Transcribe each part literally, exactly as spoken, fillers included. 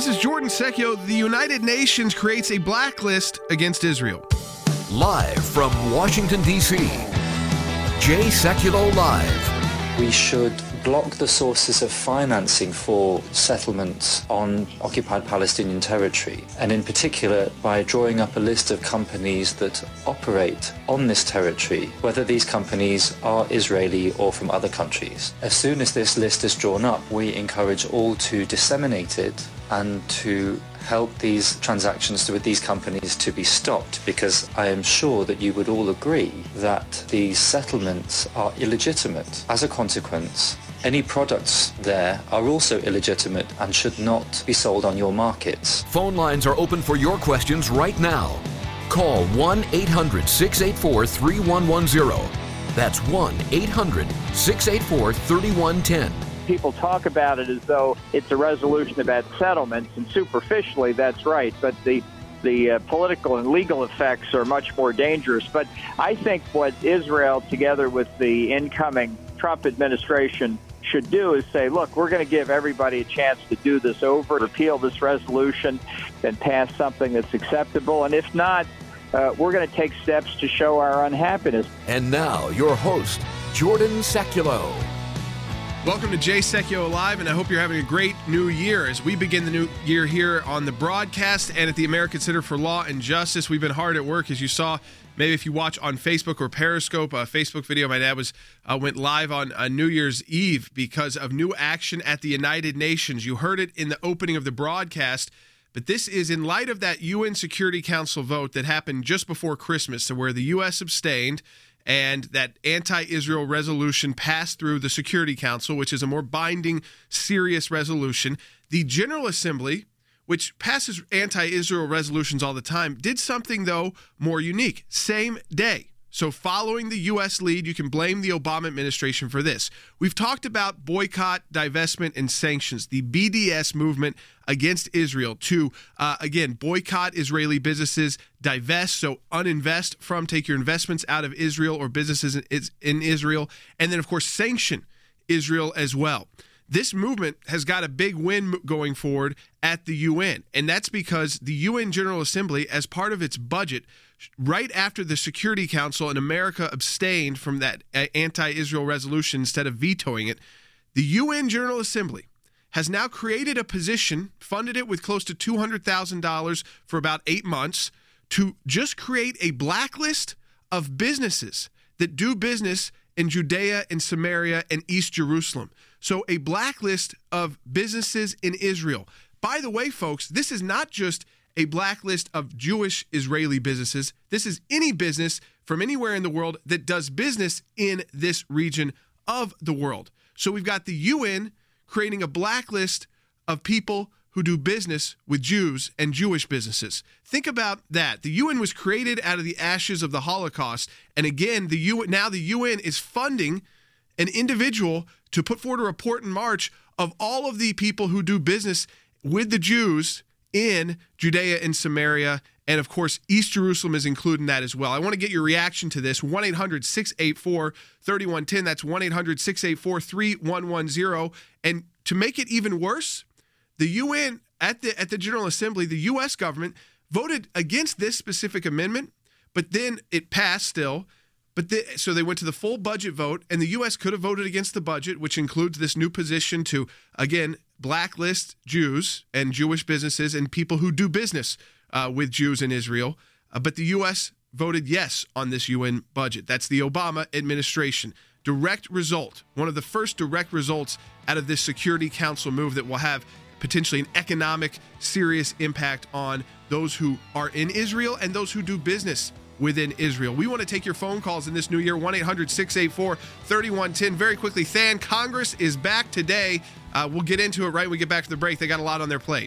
This is Jordan Secchio. The United Nations creates a blacklist against Israel. Live from Washington, D C, Jay Sekulow Live. We should block the sources of financing for settlements on occupied Palestinian territory, and in particular by drawing up a list of companies that operate on this territory, whether these companies are Israeli or from other countries. As soon as this list is drawn up, we encourage all to disseminate it and to help these transactions with these companies to be stopped, because I am sure that you would all agree that these settlements are illegitimate. As a consequence, any products there are also illegitimate and should not be sold on your markets. Phone lines are open for your questions right now. Call one eight hundred six eight four three one one zero. That's one eight hundred six eight four three one one zero. People talk about it as though it's a resolution about settlements, and superficially that's right, but the the uh, political and legal effects are much more dangerous. But I think what Israel, together with the incoming Trump administration, should do is say, look, we're going to give everybody a chance to do this over, repeal this resolution, and pass something that's acceptable. And if not, uh, we're going to take steps to show our unhappiness. And now, your host, Jordan Sekulow. Welcome to Jay Secchio Live, and I hope you're having a great new year as we begin the new year here on the broadcast and at the American Center for Law and Justice. We've been hard at work, as you saw. Maybe if you watch on Facebook or Periscope, a Facebook video my dad was uh, went live on uh, New Year's Eve because of new action at the United Nations. You heard it in the opening of the broadcast, but this is in light of that U N Security Council vote that happened just before Christmas, so where the U S abstained and that anti-Israel resolution passed through the Security Council, which is a more binding, serious resolution. The General Assembly, which passes anti-Israel resolutions all the time, did something, though, more unique. Same day. So following the U S lead, you can blame the Obama administration for this. We've talked about boycott, divestment, and sanctions, the B D S movement against Israel to, uh, again, boycott Israeli businesses, divest, so uninvest from, take your investments out of Israel or businesses in, in Israel, and then, of course, sanction Israel as well. This movement has got a big win going forward at the U N, and that's because the U N General Assembly, as part of its budget, right after the Security Council and America abstained from that anti-Israel resolution instead of vetoing it, the U N General Assembly has now created a position, funded it with close to two hundred thousand dollars for about eight months, to just create a blacklist of businesses that do business in Judea and Samaria and East Jerusalem. So a blacklist of businesses in Israel. By the way, folks, this is not just a blacklist of Jewish Israeli businesses. This is any business from anywhere in the world that does business in this region of the world. So we've got the U N creating a blacklist of people who do business with Jews and Jewish businesses. Think about that. The U N was created out of the ashes of the Holocaust. And again, the U N, now the U N is funding an individual to put forward a report in March of all of the people who do business with the Jews in Judea and Samaria. And of course, East Jerusalem is included in that as well. I want to get your reaction to this. one eight hundred six eight four three one one zero. That's one eight hundred six eight four three one one zero. And to make it even worse, the U N, at the at the General Assembly, the U S government voted against this specific amendment, but then it passed still. But the, so they went to the full budget vote, and the U S could have voted against the budget, which includes this new position to, again, blacklist Jews and Jewish businesses and people who do business uh, with Jews in Israel. Uh, but the U S voted yes on this U N budget. That's the Obama administration. Direct result, one of the first direct results out of this Security Council move that will have potentially an economic, serious impact on those who are in Israel and those who do business within Israel. We want to take your phone calls in this new year, one eight hundred six eight four three one one zero. Very quickly, Than, Congress is back today. Uh, we'll get into it right when we get back to the break. They got a lot on their plate.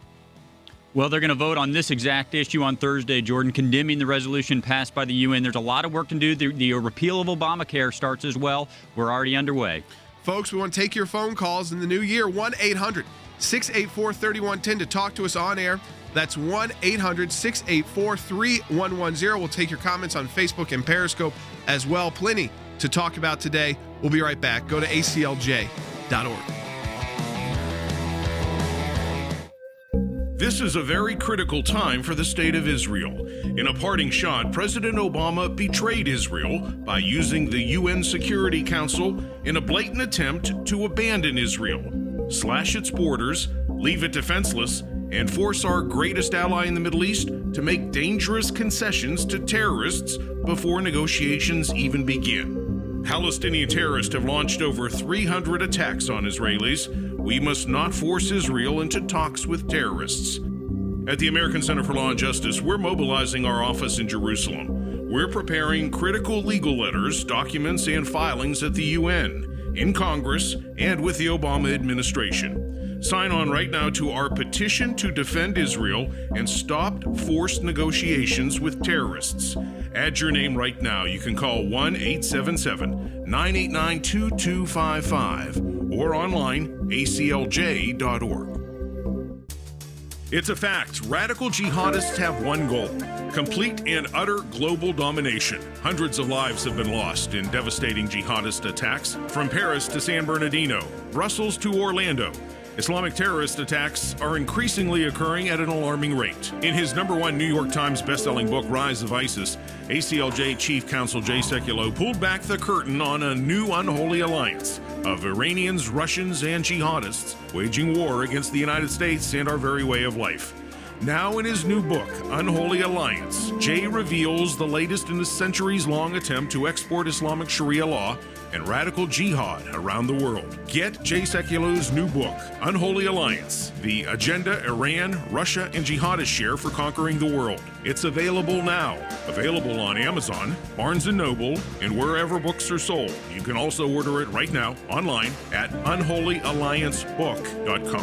Well, they're going to vote on this exact issue on Thursday, Jordan, condemning the resolution passed by the U N. There's a lot of work to do. The, the repeal of Obamacare starts as well. We're already underway. Folks, we want to take your phone calls in the new year, one eight hundred six eight four three one one zero to talk to us on air. That's one eight hundred six eight four three one one zero. We'll take your comments on Facebook and Periscope as well. Plenty to talk about today. We'll be right back. Go to A C L J dot org. This is a very critical time for the state of Israel. In a parting shot, President Obama betrayed Israel by using the U N Security Council in a blatant attempt to abandon Israel, slash its borders, leave it defenseless, and force our greatest ally in the Middle East to make dangerous concessions to terrorists before negotiations even begin. Palestinian terrorists have launched over three hundred attacks on Israelis. We must not force Israel into talks with terrorists. At the American Center for Law and Justice, we're mobilizing our office in Jerusalem. We're preparing critical legal letters, documents, and filings at the U N, in Congress, and with the Obama administration. Sign on right now to our petition to defend Israel and stop forced negotiations with terrorists. Add your name right now. You can call one eight seven seven, nine eight nine, two two five five or online a c l j dot org. It's a fact. Radical jihadists have one goal: complete and utter global domination. Hundreds of lives have been lost in devastating jihadist attacks from Paris to San Bernardino, Brussels to Orlando. Islamic terrorist attacks are increasingly occurring at an alarming rate. In his number one New York Times bestselling book, Rise of ISIS, A C L J Chief Counsel Jay Sekulow pulled back the curtain on a new unholy alliance of Iranians, Russians, and jihadists waging war against the United States and our very way of life. Now in his new book, Unholy Alliance, Jay reveals the latest in a centuries-long attempt to export Islamic Sharia law and radical jihad around the world. Get Jay Sekulow's new book, Unholy Alliance, The Agenda Iran, Russia, and Jihadists Share for Conquering the World. It's available now. Available on Amazon, Barnes and Noble, and wherever books are sold. You can also order it right now online at unholy alliance book dot com.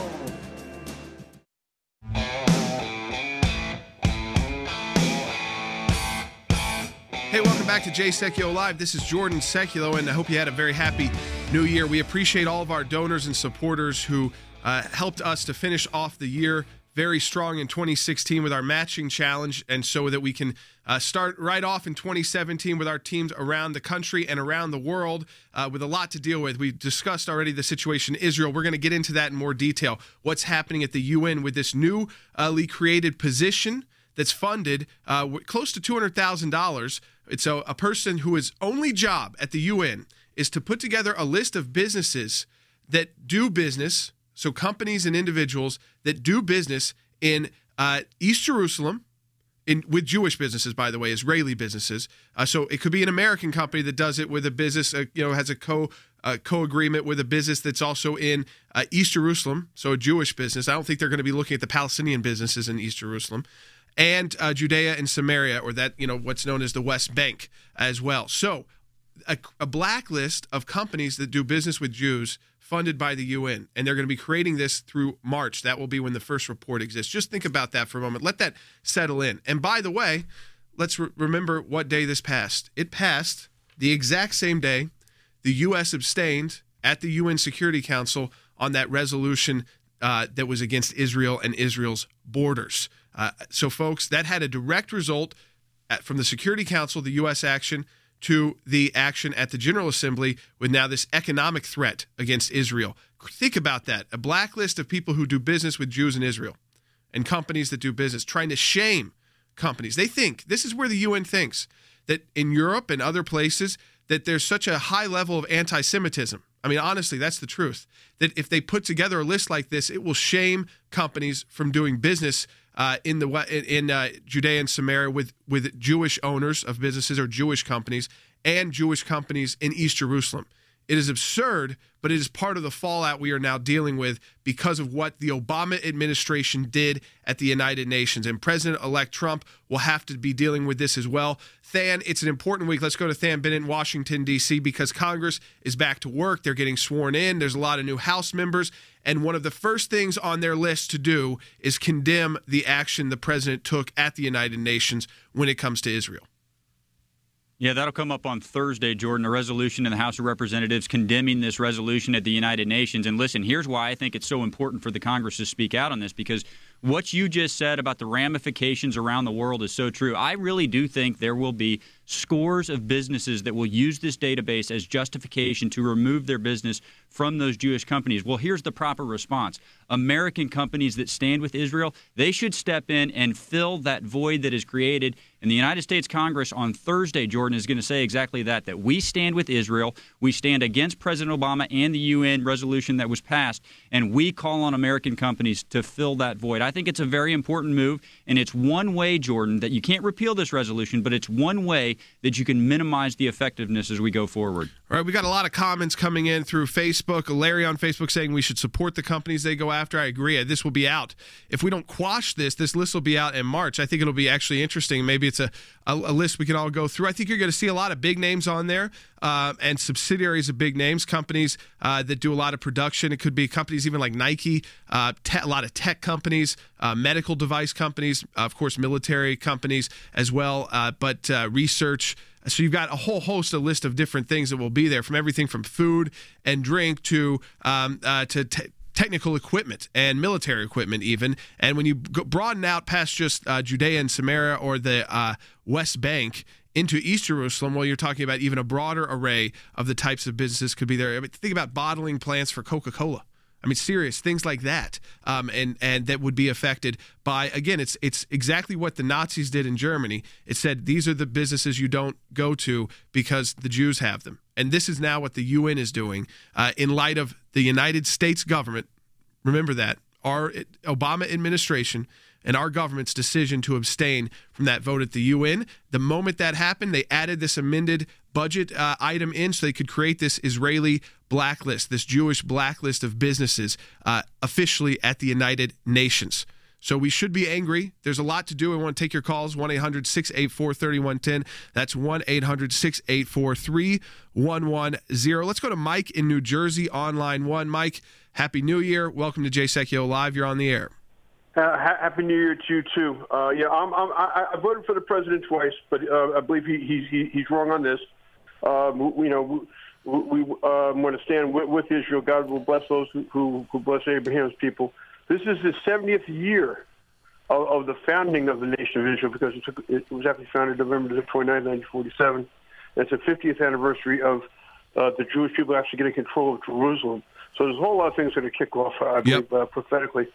Hey, welcome back to Jay Sekulow Live. This is Jordan Sekulow, and I hope you had a very happy new year. We appreciate all of our donors and supporters who uh, helped us to finish off the year very strong in twenty sixteen with our matching challenge, and so that we can uh, start right off in twenty seventeen with our teams around the country and around the world uh, with a lot to deal with. We've discussed already the situation in Israel. We're going to get into that in more detail. What's happening at the U N with this newly created position that's funded uh, close to two hundred thousand dollars. It's a, a person whose only job at the U N is to put together a list of businesses that do business, so companies and individuals that do business in uh, East Jerusalem, in with Jewish businesses, by the way, Israeli businesses. Uh, so it could be an American company that does it with a business, uh, you know, has a co uh, co-agreement with a business that's also in uh, East Jerusalem, so a Jewish business. I don't think they're going to be looking at the Palestinian businesses in East Jerusalem. And uh, Judea and Samaria, or that, you know, what's known as the West Bank as well. So a, a blacklist of companies that do business with Jews funded by the U N, and they're going to be creating this through March. That will be when the first report exists. Just think about that for a moment. Let that settle in. And by the way, let's re- remember what day this passed. It passed the exact same day the U S abstained at the U N Security Council on that resolution uh, that was against Israel and Israel's borders. Uh, so, folks, that had a direct result at, from the Security Council, the U S action, to the action at the General Assembly with now this economic threat against Israel. Think about that. A blacklist of people who do business with Jews in Israel and companies that do business, trying to shame companies. They think, this is where the U N thinks, that in Europe and other places, that there's such a high level of anti-Semitism. I mean, honestly, that's the truth. That if they put together a list like this, it will shame companies from doing business Uh, in the in uh, Judea and Samaria with, with Jewish owners of businesses or Jewish companies and Jewish companies in East Jerusalem. It is absurd, but it is part of the fallout we are now dealing with because of what the Obama administration did at the United Nations. And President-elect Trump will have to be dealing with this as well. Than, it's an important week. Let's go to Than Bennett in Washington, D C, because Congress is back to work. They're getting sworn in. There's a lot of new House members. And one of the first things on their list to do is condemn the action the president took at the United Nations when it comes to Israel. Yeah, that'll come up on Thursday, Jordan, a resolution in the House of Representatives condemning this resolution at the United Nations. And listen, here's why I think it's so important for the Congress to speak out on this, because what you just said about the ramifications around the world is so true. I really do think there will be scores of businesses that will use this database as justification to remove their business from those Jewish companies. Well, here's the proper response. American companies that stand with Israel, they should step in and fill that void that is created. And the United States Congress on Thursday, Jordan, is going to say exactly that, that we stand with Israel, we stand against President Obama and the U N resolution that was passed, and we call on American companies to fill that void. I think it's a very important move, and it's one way, Jordan, that you can't repeal this resolution, but it's one way that you can minimize the effectiveness as we go forward. All right, we got a lot of comments coming in through Facebook. Larry on Facebook saying we should support the companies they go after. I agree. This will be out. If we don't quash this, this list will be out in March. I think it'll be actually interesting. Maybe it's a, a, a list we can all go through. I think you're going to see a lot of big names on there uh, and subsidiaries of big names, companies uh, that do a lot of production. It could be companies even like Nike, uh, te- a lot of tech companies, uh, medical device companies, uh, of course, military companies as well, uh, but uh, research. So you've got a whole host, a list of different things that will be there, from everything from food and drink to um, uh, to te- technical equipment and military equipment even. And when you go broaden out past just uh, Judea and Samaria or the uh, West Bank into East Jerusalem, well, you're talking about even a broader array of the types of businesses could be there. I mean, think about bottling plants for Coca-Cola. I mean, serious things like that, um, and and that would be affected by, again, it's it's exactly what the Nazis did in Germany. It said these are the businesses you don't go to because the Jews have them, and this is now what the U N is doing uh, in light of the United States government. Remember that our Obama administration and our government's decision to abstain from that vote at the U N. The moment that happened, they added this amended budget uh, item in so they could create this Israeli blacklist, this Jewish blacklist of businesses uh, officially at the United Nations. So we should be angry. There's a lot to do. I want to take your calls, one eight hundred six eight four three one one zero. That's one eight hundred six eight four three one one zero. Let's go to Mike in New Jersey on line one. Mike, Happy New Year. Welcome to Jay Secchio Live. You're on the air. Uh, happy New Year to you too. Uh, yeah, I'm, I'm, I, I voted for the president twice, but uh, I believe he, he's he, he's wrong on this. Um, you know, we, we um, want to stand with, with Israel. God will bless those who, who, who bless Abraham's people. This is the seventieth year of, of the founding of the nation of Israel, because it, took, it was actually founded November twenty-ninth, nineteen forty-seven. It's the fiftieth anniversary of uh, the Jewish people actually getting control of Jerusalem. So there's a whole lot of things that are kick off, I believe, yep. uh, prophetically.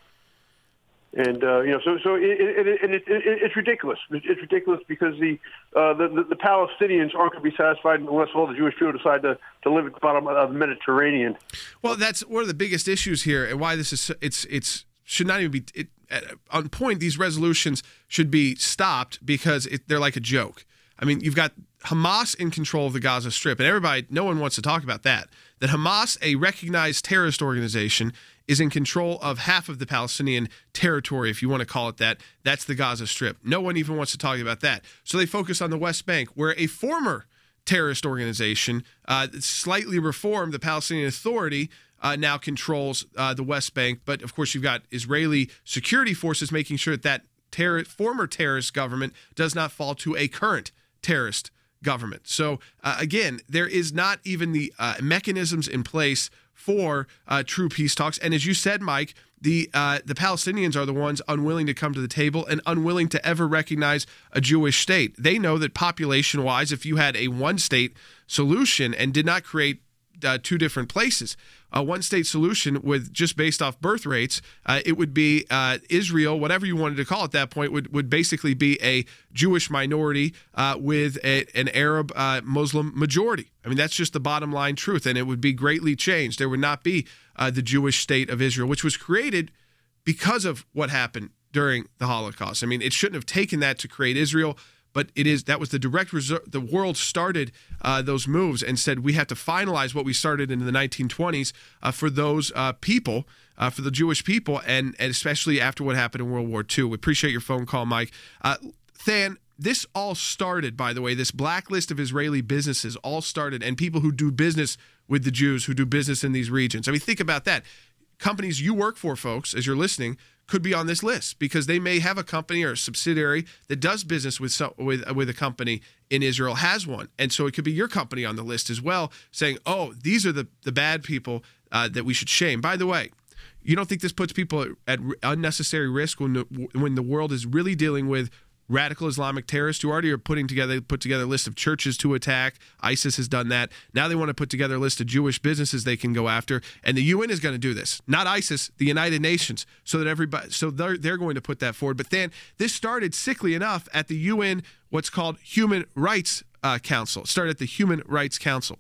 And uh, you know, so so it, it, it, it, it, it's ridiculous. It's ridiculous because the, uh, the, the the Palestinians aren't going to be satisfied unless all the Jewish people decide to, to live at the bottom of the Mediterranean. Well, that's one of the biggest issues here, and why this is it's it's should not even be it, on point. These resolutions should be stopped because it, they're like a joke. I mean, you've got Hamas in control of the Gaza Strip, and everybody, no one wants to talk about that. That Hamas, a recognized terrorist organization, is in control of half of the Palestinian territory, if you want to call it that. That's the Gaza Strip. No one even wants to talk about that. So they focus on the West Bank, where a former terrorist organization, uh, slightly reformed, the Palestinian Authority, uh, now controls uh, the West Bank. But, of course, you've got Israeli security forces making sure that that terror, former terrorist government does not fall to a current terrorist government. So, uh, again, there is not even the uh, mechanisms in place for uh, true peace talks. And as you said, Mike, the uh, the Palestinians are the ones unwilling to come to the table and unwilling to ever recognize a Jewish state. They know that population-wise, if you had a one-state solution and did not create uh, two different places, a one-state solution with just based off birth rates, uh, it would be uh, Israel, whatever you wanted to call it at that point, would, would basically be a Jewish minority uh, with a, an Arab uh, Muslim majority. I mean, that's just the bottom line truth, and it would be greatly changed. There would not be uh, the Jewish state of Israel, which was created because of what happened during the Holocaust. I mean, it shouldn't have taken that to create Israel, but it is that was the direct result. The world started uh, those moves and said we have to finalize what we started in the nineteen twenties uh, for those uh, people, uh, for the Jewish people, and, and especially after what happened in World War Two. We appreciate your phone call, Mike. Uh, Than, this all started, by the way, this blacklist of Israeli businesses all started, and people who do business with the Jews, who do business in these regions. I mean, think about that. Companies you work for, folks, as you're listening, could be on this list because they may have a company or a subsidiary that does business with some, with with a company in Israel, has one. And so it could be your company on the list as well, saying, oh, these are the, the bad people uh, that we should shame. By the way, you don't think this puts people at, at unnecessary risk when the, when the world is really dealing with radical Islamic terrorists who already are putting together put together a list of churches to attack. ISIS has done that. Now they want to put together a list of Jewish businesses they can go after, and the U N is going to do this. Not ISIS, the United Nations, so that everybody so they're they're going to put that forward. But then this started, sickly enough, at the U N, what's called Human Rights uh, Council. It started at the Human Rights Council.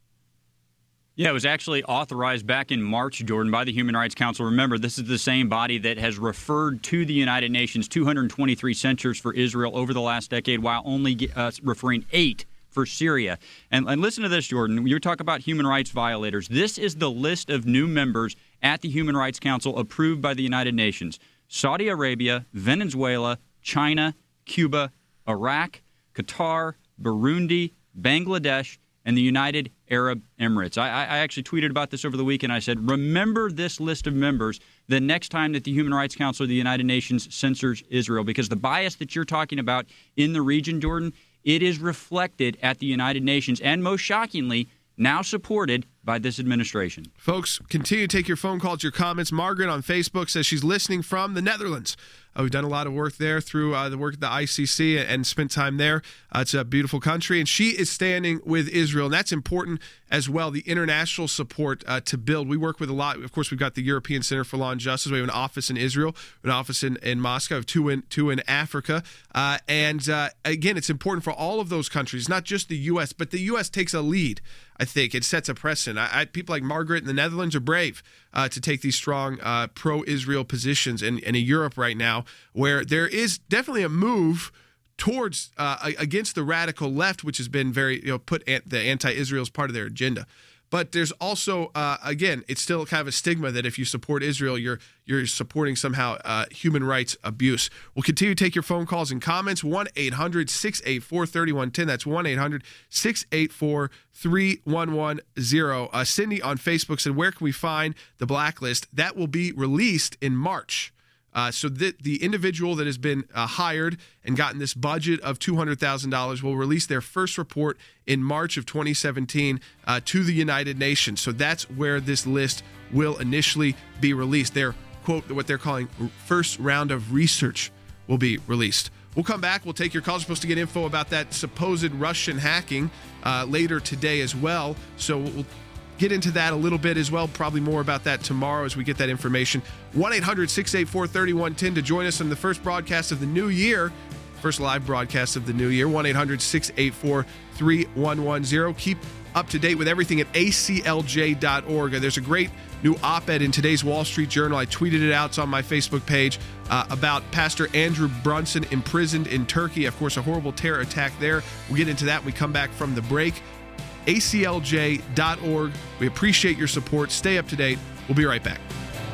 Yeah, it was actually authorized back in March, Jordan, by the Human Rights Council. Remember, this is the same body that has referred to the United Nations two hundred twenty-three censures for Israel over the last decade, while only uh, referring eight for Syria. And, and listen to this, Jordan. You talk about human rights violators. This is the list of new members at the Human Rights Council approved by the United Nations: Saudi Arabia, Venezuela, China, Cuba, Iraq, Qatar, Burundi, Bangladesh, and the United Arab Emirates. I, I actually tweeted about this over the weekend. I said, remember this list of members the next time that the Human Rights Council of the United Nations censors Israel, because the bias that you're talking about in the region, Jordan, it is reflected at the United Nations, and most shockingly, now supported by this administration. Folks, continue to take your phone calls, your comments. Margaret on Facebook says she's listening from the Netherlands. Uh, we've done a lot of work there through uh, the work at the I C C and, and spent time there. Uh, it's a beautiful country, and she is standing with Israel, and that's important as well, the international support uh, to build. We work with a lot. Of course, we've got the European Center for Law and Justice. We have an office in Israel, an office in, in Moscow, two in, two in Africa. Uh, and uh, again, it's important for all of those countries, not just the U S, but the U S takes a lead. I think it sets a precedent. I, I, people like Margaret in the Netherlands are brave uh, to take these strong uh, pro-Israel positions in, in Europe right now, where there is definitely a move towards uh, against the radical left, which has been very, you know, put an, the anti-Israel as part of their agenda. But there's also, uh, again, it's still kind of a stigma that if you support Israel, you're you're supporting somehow uh, human rights abuse. We'll continue to take your phone calls and comments. one eight hundred six eight four three one one zero. That's one eight hundred six eight four three one one zero. Uh, Cindy on Facebook said, where can we find the blacklist? That will be released in March. Uh, so the, the individual that has been uh, hired and gotten this budget of two hundred thousand dollars will release their first report in March of twenty seventeen uh, to the United Nations. So that's where this list will initially be released. Their, quote, what they're calling first round of research will be released. We'll come back. We'll take your calls. We're supposed to get info about that supposed Russian hacking uh, later today as well. So we'll get into that a little bit as well. Probably more about that tomorrow as we get that information. one eight hundred six eight four three one one zero to join us on the first broadcast of the new year. First live broadcast of the new year. one eight hundred six eight four three one one zero. Keep up to date with everything at A C L J dot org. There's a great new op-ed in today's Wall Street Journal. I tweeted it out. It's on my Facebook page uh, about Pastor Andrew Brunson imprisoned in Turkey. Of course, a horrible terror attack there. We'll get into that when we come back from the break. A C L J dot org. We appreciate your support. Stay up to date. We'll be right back.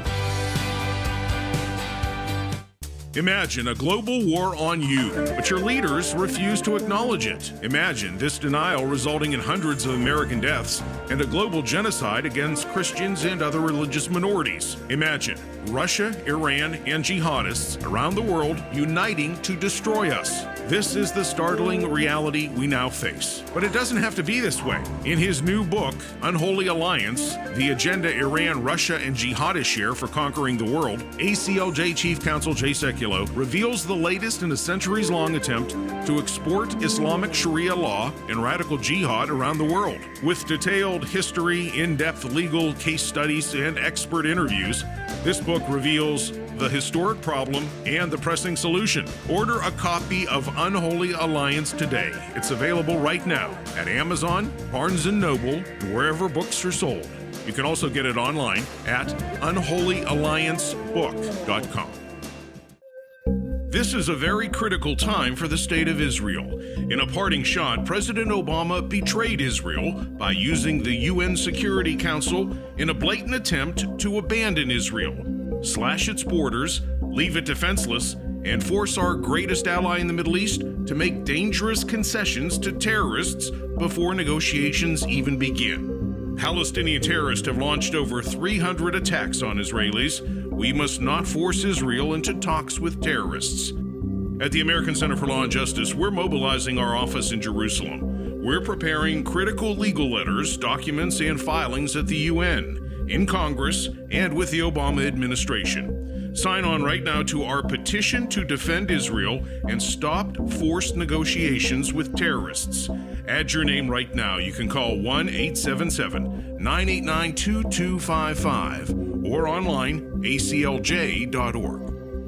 Imagine a global war on you, but your leaders refuse to acknowledge it. Imagine this denial resulting in hundreds of American deaths and a global genocide against Christians and other religious minorities. Imagine Russia, Iran, and jihadists around the world uniting to destroy us. This is the startling reality we now face. But it doesn't have to be this way. In his new book, Unholy Alliance, The Agenda Iran, Russia, and Jihadists Share for Conquering the World, A C L J Chief Counsel Jay Sekulow reveals the latest in a centuries-long attempt to export Islamic Sharia law and radical jihad around the world. With detailed history, in-depth legal case studies, and expert interviews, this book reveals the historic problem and the pressing solution. Order a copy of Unholy Alliance today. It's available right now at Amazon, Barnes and Noble, and wherever books are sold. You can also get it online at unholy alliance book dot com. This is a very critical time for the state of Israel. In a parting shot, President Obama betrayed Israel by using the U N Security Council in a blatant attempt to abandon Israel, slash its borders, leave it defenseless, and force our greatest ally in the Middle East to make dangerous concessions to terrorists before negotiations even begin. Palestinian terrorists have launched over three hundred attacks on Israelis. We must not force Israel into talks with terrorists. At the American Center for Law and Justice, we're mobilizing our office in Jerusalem. We're preparing critical legal letters, documents, and filings at the U N, in Congress, and with the Obama administration. Sign on right now to our petition to defend Israel and stop forced negotiations with terrorists. Add your name right now. You can call one eight seven seven, nine eight nine, two two five five or online a c l j dot org.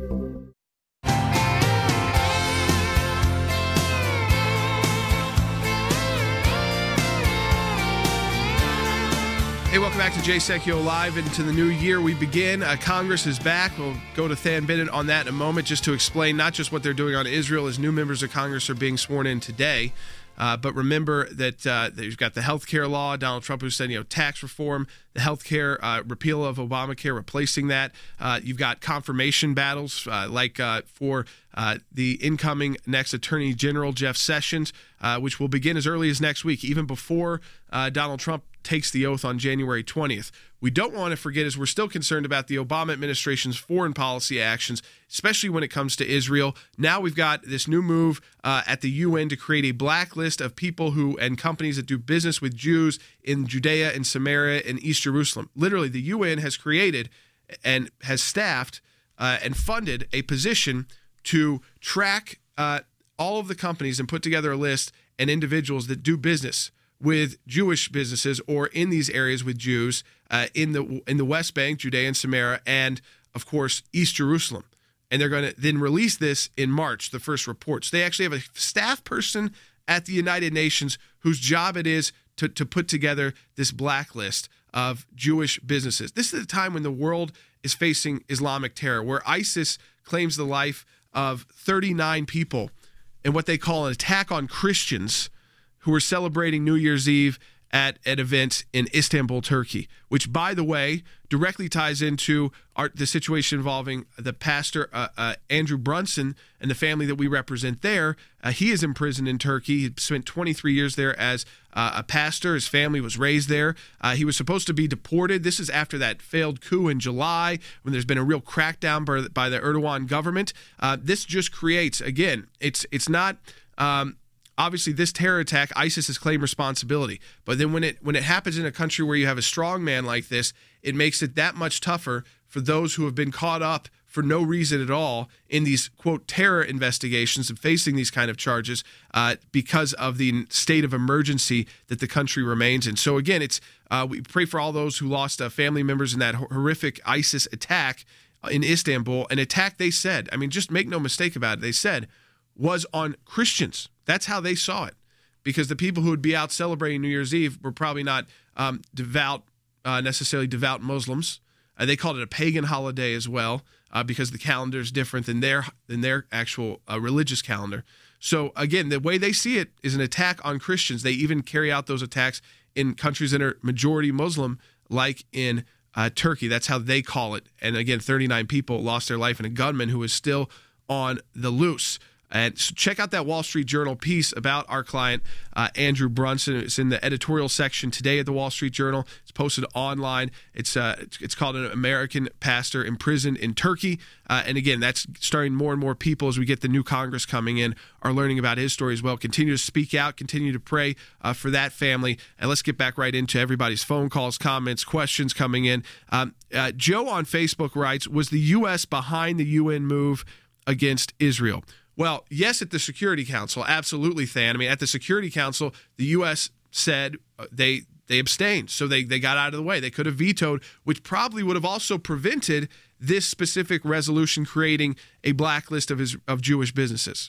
Hey, welcome back to Jay Secchio Live. Into the new year we begin. Uh, Congress is back. We'll go to Than Bennett on that in a moment just to explain not just what they're doing on Israel as new members of Congress are being sworn in today, uh, but remember that uh, you've got the health care law, Donald Trump who said, you know, tax reform, the health care uh, repeal of Obamacare, replacing that. Uh, you've got confirmation battles uh, like uh, for uh, the incoming next Attorney General, Jeff Sessions, uh, which will begin as early as next week, even before uh, Donald Trump takes the oath on January twentieth. We don't want to forget is we're still concerned about the Obama administration's foreign policy actions, especially when it comes to Israel. Now we've got this new move uh, at the U N to create a blacklist of people who and companies that do business with Jews in Judea and Samaria and East Jerusalem. Literally, the U N has created and has staffed uh, and funded a position to track uh, all of the companies and put together a list and individuals that do business with Jewish businesses or in these areas with Jews uh, in the in the West Bank, Judea and Samaria, and of course East Jerusalem. And they're going to then release this in March, the first reports. They actually have a staff person at the United Nations whose job it is to, to put together this blacklist of Jewish businesses. This is the time when the world is facing Islamic terror, where ISIS claims the life of thirty-nine people in what they call an attack on Christians who were celebrating New Year's Eve at an event in Istanbul, Turkey, which, by the way, directly ties into our, the situation involving the pastor, uh, uh, Andrew Brunson, and the family that we represent there. Uh, he is imprisoned in Turkey. He spent twenty-three years there as uh, a pastor. His family was raised there. Uh, he was supposed to be deported. This is after that failed coup in July, when there's been a real crackdown by, by the Erdogan government. Uh, this just creates, again, it's it's not... Um, Obviously, this terror attack, ISIS has claimed responsibility. But then when it when it happens in a country where you have a strong man like this, it makes it that much tougher for those who have been caught up for no reason at all in these, quote, terror investigations and facing these kind of charges uh, because of the state of emergency that the country remains in. So, again, it's uh, we pray for all those who lost uh, family members in that horrific ISIS attack in Istanbul, an attack they said, I mean, just make no mistake about it, they said, was on Christians. That's how they saw it, because the people who would be out celebrating New Year's Eve were probably not um, devout, uh, necessarily devout Muslims. Uh, they called it a pagan holiday as well, uh, because the calendar is different than their than their actual uh, religious calendar. So again, the way they see it is an attack on Christians. They even carry out those attacks in countries that are majority Muslim, like in uh, Turkey. That's how they call it. And again, thirty-nine people lost their life, and a gunman who is still on the loose. And so check out that Wall Street Journal piece about our client, uh, Andrew Brunson. It's in the editorial section today at the Wall Street Journal. It's posted online. It's uh, it's, it's called An American Pastor Imprisoned in Turkey. Uh, and again, that's starting more and more people as we get the new Congress coming in are learning about his story as well. Continue to speak out. Continue to pray uh, for that family. And let's get back right into everybody's phone calls, comments, questions coming in. Um, uh, Joe on Facebook writes, was the U S behind the U N move against Israel? Well, yes, at the Security Council, absolutely, Than. I mean, at the Security Council, the U S said they they abstained, so they, they got out of the way. They could have vetoed, which probably would have also prevented this specific resolution creating a blacklist of his, of Jewish businesses.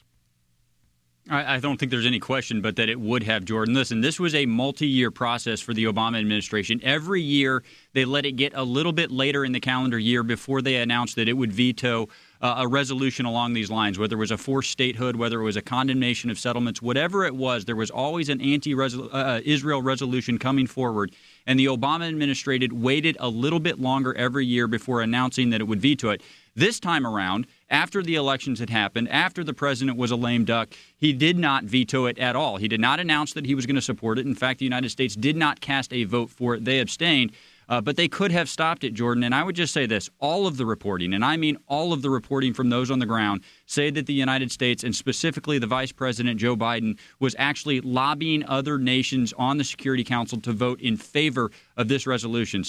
I don't think there's any question but that it would have, Jordan. Listen, this was a multi-year process for the Obama administration. Every year, they let it get a little bit later in the calendar year before they announced that it would veto uh, a resolution along these lines, whether it was a forced statehood, whether it was a condemnation of settlements, whatever it was, there was always an anti-Israel resolution coming forward. And the Obama administration waited a little bit longer every year before announcing that it would veto it. This time around, after the elections had happened, after the president was a lame duck, he did not veto it at all. He did not announce that he was going to support it. In fact, the United States did not cast a vote for it. They abstained. Uh, but they could have stopped it, Jordan. And I would just say this. All of the reporting, and I mean all of the reporting from those on the ground, say that the United States, and specifically the Vice President Joe Biden, was actually lobbying other nations on the Security Council to vote in favor of this resolution. So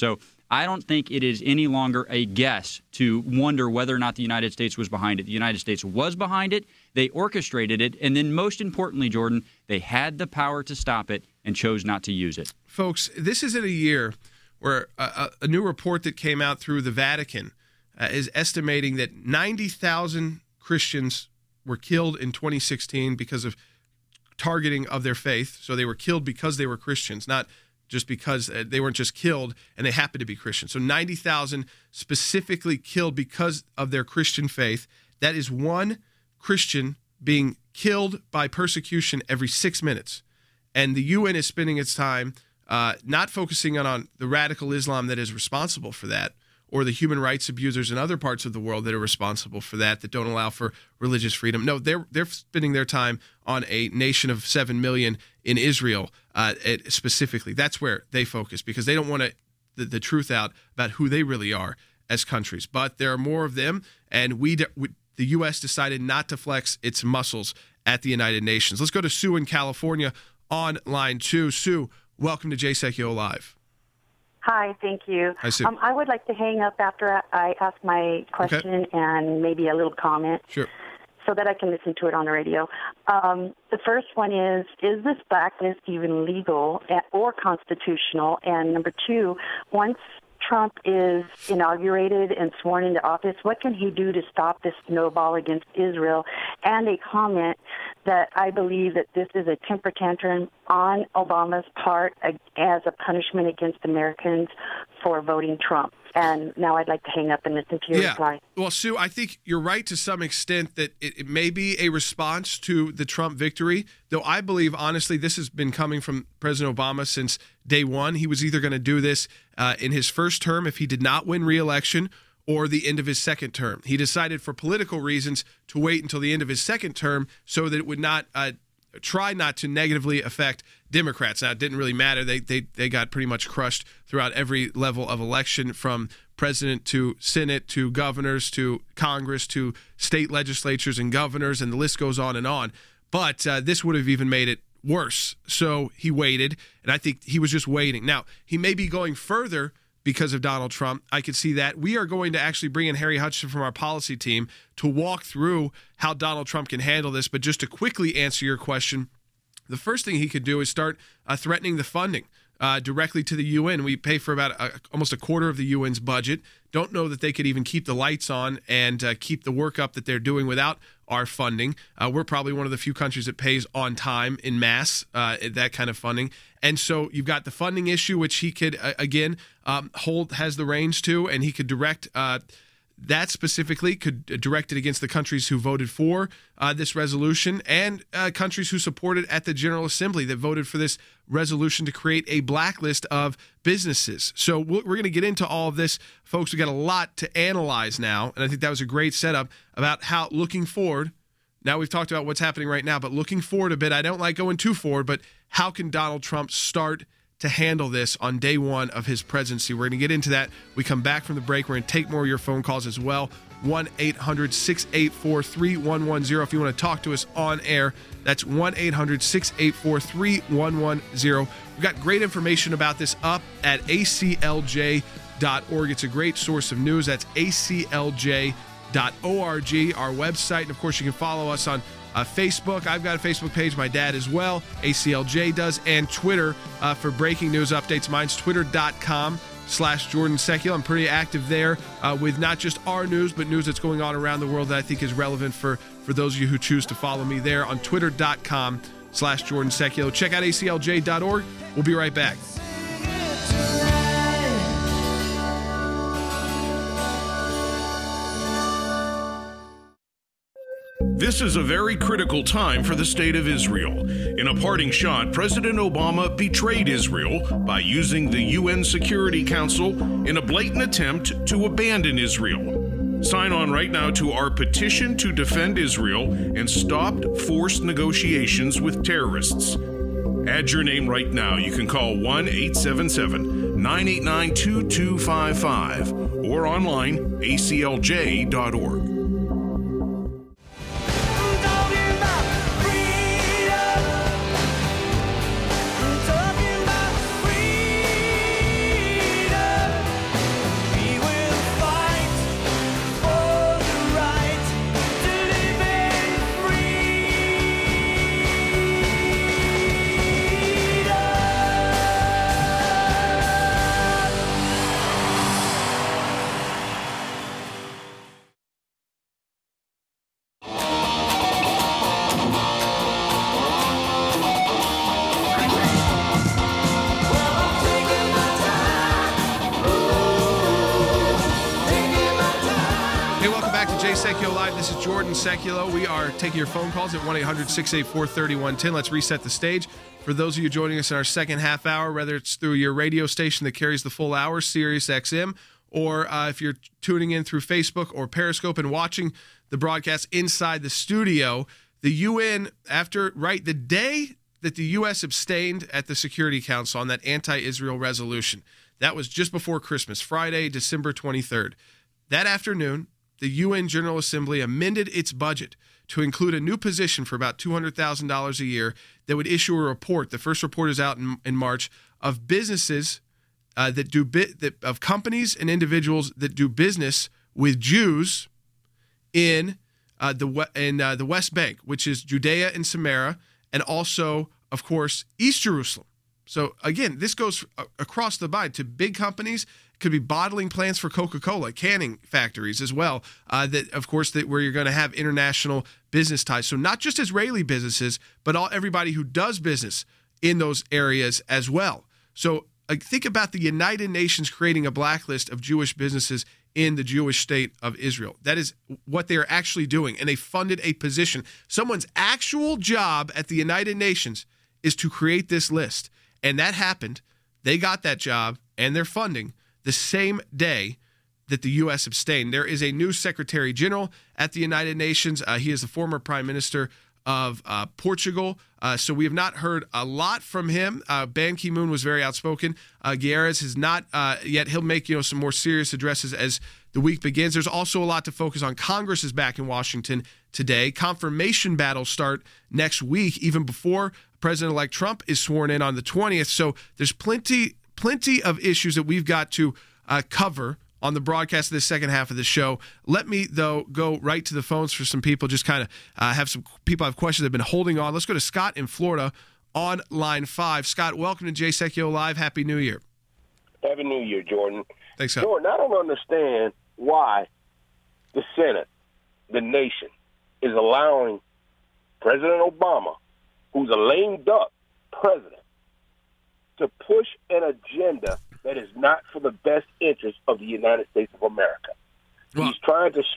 I don't think it is any longer a guess to wonder whether or not the United States was behind it. The United States was behind it. They orchestrated it. And then most importantly, Jordan, they had the power to stop it and chose not to use it. Folks, this isn't a year where a, a new report that came out through the Vatican uh, is estimating that ninety thousand Christians were killed in twenty sixteen because of targeting of their faith. So they were killed because they were Christians, not just because they weren't just killed and they happened to be Christians. So ninety thousand specifically killed because of their Christian faith. That is one Christian being killed by persecution every six minutes. And the U N is spending its time uh, not focusing on, on the radical Islam that is responsible for that, or the human rights abusers in other parts of the world that are responsible for that, that don't allow for religious freedom. No, they're they're spending their time on a nation of seven million in Israel uh, it, specifically. That's where they focus because they don't want to the, the truth out about who they really are as countries. But there are more of them, and we, we the U S decided not to flex its muscles at the United Nations. Let's go to Sue in California on line two. Sue, welcome to Jay Sekulow Live. Hi, thank you. Hi, Sue. Um, I would like to hang up after I ask my question Okay. and maybe a little comment. Sure. So that I can listen to it on the radio. Um, the first one is, is this blacklist even legal or constitutional? And number two, once Trump is inaugurated and sworn into office, what can he do to stop this snowball against Israel? And a comment that I believe that this is a temper tantrum on Obama's part as a punishment against Americans for voting Trump. And now I'd like to hang up and listen to your yeah. reply. Well, Sue, I think you're right to some extent that it, it may be a response to the Trump victory, though I believe, honestly, this has been coming from President Obama since day one. He was either going to do this uh, in his first term if he did not win re-election or the end of his second term. He decided for political reasons to wait until the end of his second term so that it would not uh, try not to negatively affect Democrats. Now, it didn't really matter. They, they they got pretty much crushed throughout every level of election, from president to Senate to governors to Congress to state legislatures and governors, and the list goes on and on. But uh, this would have even made it worse. So he waited, and I think he was just waiting. Now, he may be going further because of Donald Trump. I could see that. We are going to actually bring in Harry Hutchinson from our policy team to walk through how Donald Trump can handle this. But just to quickly answer your question, the first thing he could do is start uh, threatening the funding uh, directly to the U N. We pay for about a, almost a quarter of the U N's budget. Don't know that they could even keep the lights on and uh, keep the work up that they're doing without our funding. Uh, we're probably one of the few countries that pays on time in mass, uh, that kind of funding. And so you've got the funding issue, which he could, uh, again, um, hold, has the reins to, and he could direct uh, that specifically, could direct it against the countries who voted for uh, this resolution and uh, countries who supported at the General Assembly that voted for this resolution to create a blacklist of businesses. So we're going to get into all of this. Folks, we got a lot to analyze now, and I think that was a great setup about how looking forward. Now we've talked about what's happening right now, but looking forward a bit, I don't like going too forward, but how can Donald Trump start to handle this on day one of his presidency? We're going to get into that. We come back from the break. We're going to take more of your phone calls as well. one eight hundred six eight four three one one zero. If you want to talk to us on air, that's one eight hundred six eight four three one one zero. We've got great information about this up at A C L J dot org. It's a great source of news. That's A C L J dot org, our website. And, of course, you can follow us on Uh, Facebook. I've got a Facebook page. My dad as well. A C L J does. And Twitter uh, for breaking news updates. Mine's twitter.com slash Jordan Sekulow. I'm pretty active there uh, with not just our news, but news that's going on around the world that I think is relevant for, for those of you who choose to follow me there on twitter.com slash Jordan Sekulow. Check out A C L J dot org. We'll be right back. This is a very critical time for the state of Israel. In a parting shot, President Obama betrayed Israel by using the U N Security Council in a blatant attempt to abandon Israel. Sign on right now to our petition to defend Israel and stop forced negotiations with terrorists. Add your name right now. You can call one eight seven seven nine eight nine two two five five or online A C L J dot org. Secchio Live. This is Jordan Secchio. We are taking your phone calls at one eight hundred six eight four three one one zero. Let's reset the stage. For those of you joining us in our second half hour, whether it's through your radio station that carries the full hour, Sirius X M, or uh, if you're tuning in through Facebook or Periscope and watching the broadcast inside the studio, the U N, after, right, the day that the U S abstained at the Security Council on that anti-Israel resolution, that was just before Christmas, Friday, December twenty-third. That afternoon, the U N General Assembly amended its budget to include a new position for about two hundred thousand dollars a year that would issue a report. The first report is out in, in March of businesses uh, that do bit that of companies and individuals that do business with Jews in uh, the in uh, the West Bank, which is Judea and Samaria, and also, of course, East Jerusalem. So again, this goes across the board to big companies. Could be bottling plants for Coca-Cola, canning factories as well. Uh, that, of course, that where you're going to have international business ties. So not just Israeli businesses, but all everybody who does business in those areas as well. So uh, think about the United Nations creating a blacklist of Jewish businesses in the Jewish state of Israel. That is what they are actually doing, and they funded a position. Someone's actual job at the United Nations is to create this list, and that happened. They got that job and their funding the same day that the U S abstained. There is a new Secretary General at the United Nations. Uh, he is the former Prime Minister of uh, Portugal. Uh, so we have not heard a lot from him. Uh, Ban Ki-moon was very outspoken. Uh, Guterres has not uh, yet. He'll make you know some more serious addresses as the week begins. There's also a lot to focus on. Congress is back in Washington today. Confirmation battles start next week, even before President-elect Trump is sworn in on the twentieth. So there's plenty Plenty of issues that we've got to uh, cover on the broadcast of this second half of the show. Let me, though, go right to the phones for some people. Just kind of uh, have some people have questions that have been holding on. Let's go to Scott in Florida on line five. Scott, welcome to Jay Secchio Live. Happy New Year. Happy New Year, Jordan. Thanks, Scott. Jordan, I don't understand why the Senate, the nation, is allowing President Obama, who's a lame duck president, to push an agenda that is not for the best interest of the United States of America. Well, He's trying to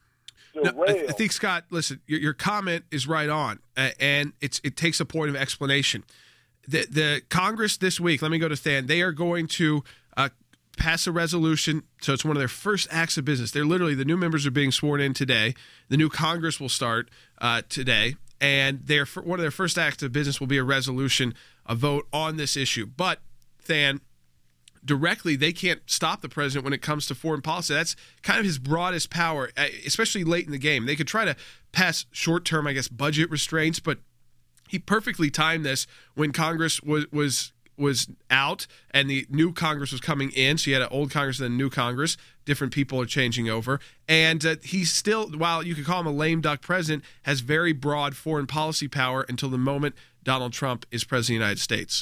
no, I, I think, Scott, listen, your, your comment is right on, uh, and it's it takes a point of explanation. The, the Congress this week, let me go to Than, they are going to uh, pass a resolution, so it's one of their first acts of business. They're literally, the new members are being sworn in today. The new Congress will start uh, today. And their one of their first acts of business will be a resolution, a vote on this issue. But, Than, directly, they can't stop the president when it comes to foreign policy. That's kind of his broadest power, especially late in the game. They could try to pass short-term, I guess, budget restraints, but he perfectly timed this when Congress was was was out and the new Congress was coming in. So you had an old Congress and then a new Congress. Different people are changing over. And uh, he's still, while you could call him a lame duck president, has very broad foreign policy power until the moment Donald Trump is president of the United States.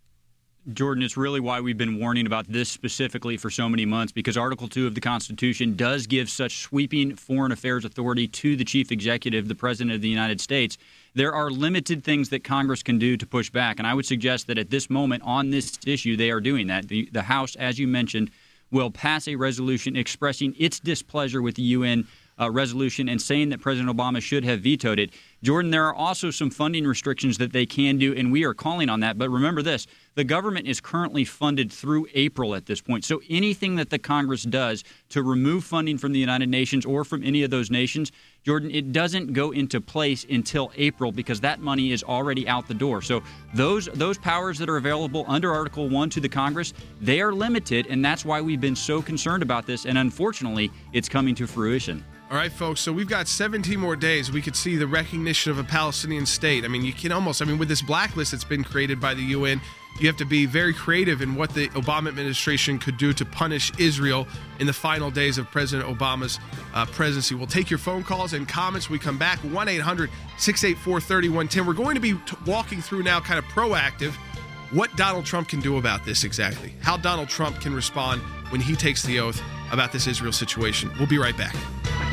Jordan, it's really why we've been warning about this specifically for so many months, because Article two of the Constitution does give such sweeping foreign affairs authority to the chief executive, the President of the United States. There are limited things that Congress can do to push back, and I would suggest that at this moment on this issue, they are doing that. The, the House, as you mentioned, will pass a resolution expressing its displeasure with the U N uh, resolution and saying that President Obama should have vetoed it. Jordan, there are also some funding restrictions that they can do, and we are calling on that. But remember this, the government is currently funded through April at this point. So anything that the Congress does to remove funding from the United Nations or from any of those nations, Jordan, it doesn't go into place until April because that money is already out the door. So those those powers that are available under Article one to the Congress, they are limited, and that's why we've been so concerned about this. And unfortunately, it's coming to fruition. All right, folks, so we've got seventeen more days. We could see the recognition of a Palestinian state. I mean, you can almost, I mean, with this blacklist that's been created by the U N, you have to be very creative in what the Obama administration could do to punish Israel in the final days of President Obama's uh, presidency. We'll take your phone calls and comments when we come back. one eight hundred six eight four three one one zero. We're going to be t- walking through now kind of proactive what Donald Trump can do about this exactly, how Donald Trump can respond when he takes the oath about this Israel situation. We'll be right back.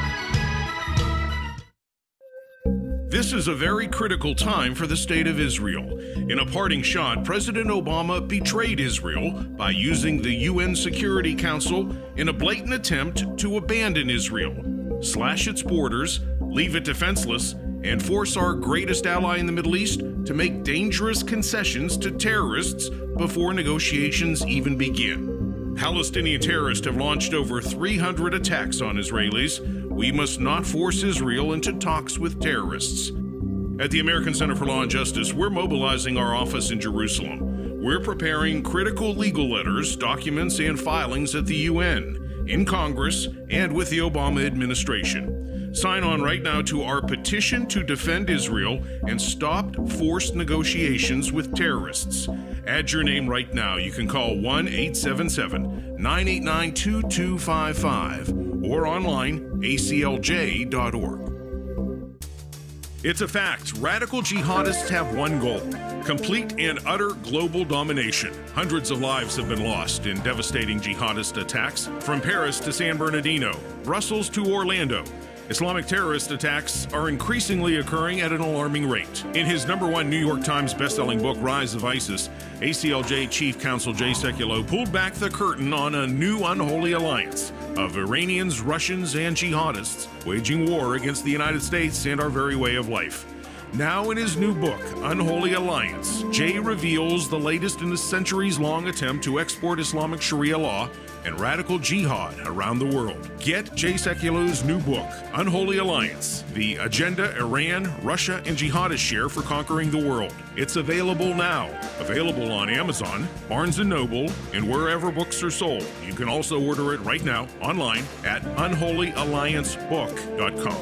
This is a very critical time for the state of Israel. In a parting shot, President Obama betrayed Israel by using the U N Security Council in a blatant attempt to abandon Israel. slash its borders, leave it defenseless, and force our greatest ally in the Middle East to make dangerous concessions to terrorists before negotiations even begin. Palestinian terrorists have launched over three hundred attacks on Israelis. We must not force Israel into talks with terrorists. At the American Center for Law and Justice, we're mobilizing our office in Jerusalem. We're preparing critical legal letters, documents, and filings at the U N, in Congress, and with the Obama administration. Sign on right now to our petition to defend Israel and stop forced negotiations with terrorists. Add your name right now. You can call one eight seven seven, nine eight nine, two two five five or online a c l j dot org. It's a fact. Radical jihadists have one goal: complete and utter global domination. Hundreds of lives have been lost in devastating jihadist attacks from Paris to San Bernardino, Brussels to Orlando. Islamic terrorist attacks are increasingly occurring at an alarming rate. In his number one New York Times bestselling book, Rise of ISIS, A C L J Chief Counsel Jay Sekulow pulled back the curtain on a new unholy alliance of Iranians, Russians, and jihadists waging war against the United States and our very way of life. Now in his new book, Unholy Alliance, Jay reveals the latest in a centuries-long attempt to export Islamic Sharia law and radical jihad around the world. Get Jay Sekulow's new book, Unholy Alliance, The Agenda Iran, Russia, and Jihadists Share for Conquering the World. It's available now. Available on Amazon, Barnes and Noble, and wherever books are sold. You can also order it right now online at unholy alliance book dot com.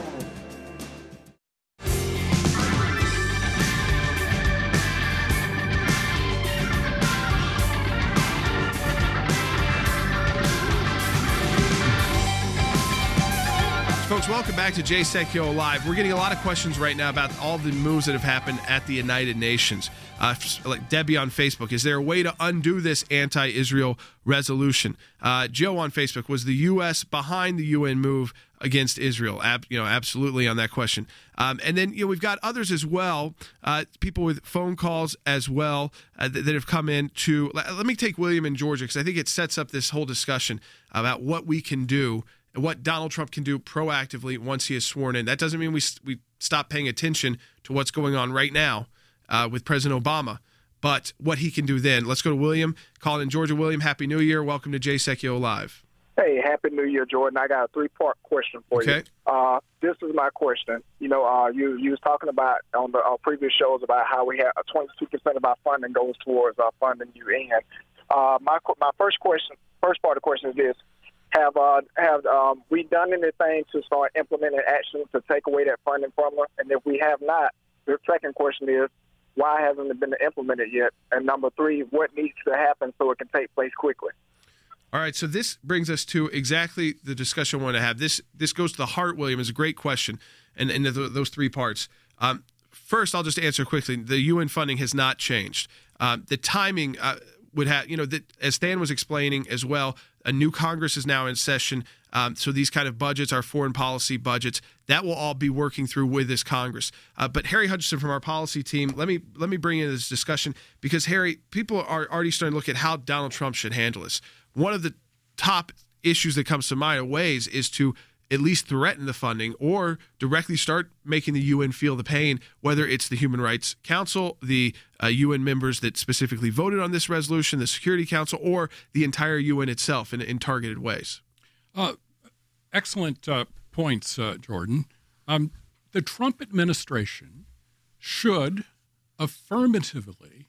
Folks, welcome back to Jay Sekulow Live. We're getting a lot of questions right now about all the moves that have happened at the United Nations. Uh, like Debbie on Facebook, is there a way to undo this anti-Israel resolution? Uh, Joe on Facebook, was the U S behind the U N move against Israel? Ab- you know, absolutely on that question. Um, and then you know we've got others as well, uh, people with phone calls as well uh, that, that have come in to. Let, let me take William in Georgia because I think it sets up this whole discussion about what we can do. And what Donald Trump can do proactively once he is sworn in. That doesn't mean we we stop paying attention to what's going on right now uh, with President Obama, but what he can do then. Let's go to William, calling in Georgia. William, Happy New Year. Welcome to Jay Sekulow Live. Hey, Happy New Year, Jordan. I got a three-part question for okay. you. Uh, this is my question. You know, uh, you you was talking about on the uh, previous shows about how we have twenty-two percent of our funding goes towards uh, funding U N. Uh, my my first question, first part of the question is this. Have uh, have um, we done anything to start implementing action to take away that funding from us? And if we have not, the second question is, why hasn't it been implemented yet? And number three, what needs to happen so it can take place quickly? All right, so this brings us to exactly the discussion I want to have. This this goes to the heart, William. It's a great question, and, and the, those three parts. Um, first, I'll just answer quickly. The U N funding has not changed. Um, the timing uh, would have, you know, that as Stan was explaining as well, a new Congress is now in session. Um, so these kind of budgets, our foreign policy budgets, that will all be working through with this Congress. Uh, but Harry Hutchinson from our policy team, let me let me bring in this discussion because, Harry, people are already starting to look at how Donald Trump should handle this. One of the top issues that comes to mind of ways is to at least threaten the funding or directly start making the U N feel the pain, whether it's the Human Rights Council, the uh, U N members that specifically voted on this resolution, the Security Council, or the entire U N itself in, in targeted ways. Uh, excellent uh, points, uh, Jordan. Um, the Trump administration should affirmatively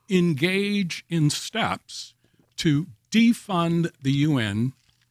engage in steps to defund the U N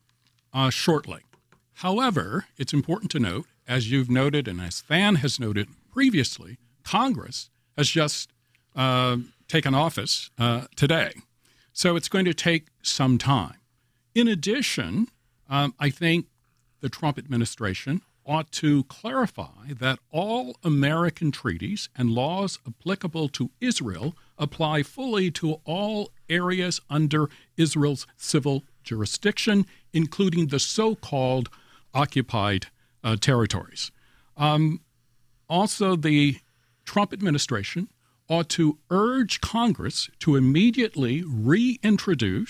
uh, shortly. However, it's important to note, as you've noted and as Fan has noted previously, Congress has just uh, taken office uh, today. So it's going to take some time. In addition, um, I think the Trump administration ought to clarify that all American treaties and laws applicable to Israel apply fully to all areas under Israel's civil jurisdiction, including the so-called occupied uh, territories. Um, also, the Trump administration ought to urge Congress to immediately reintroduce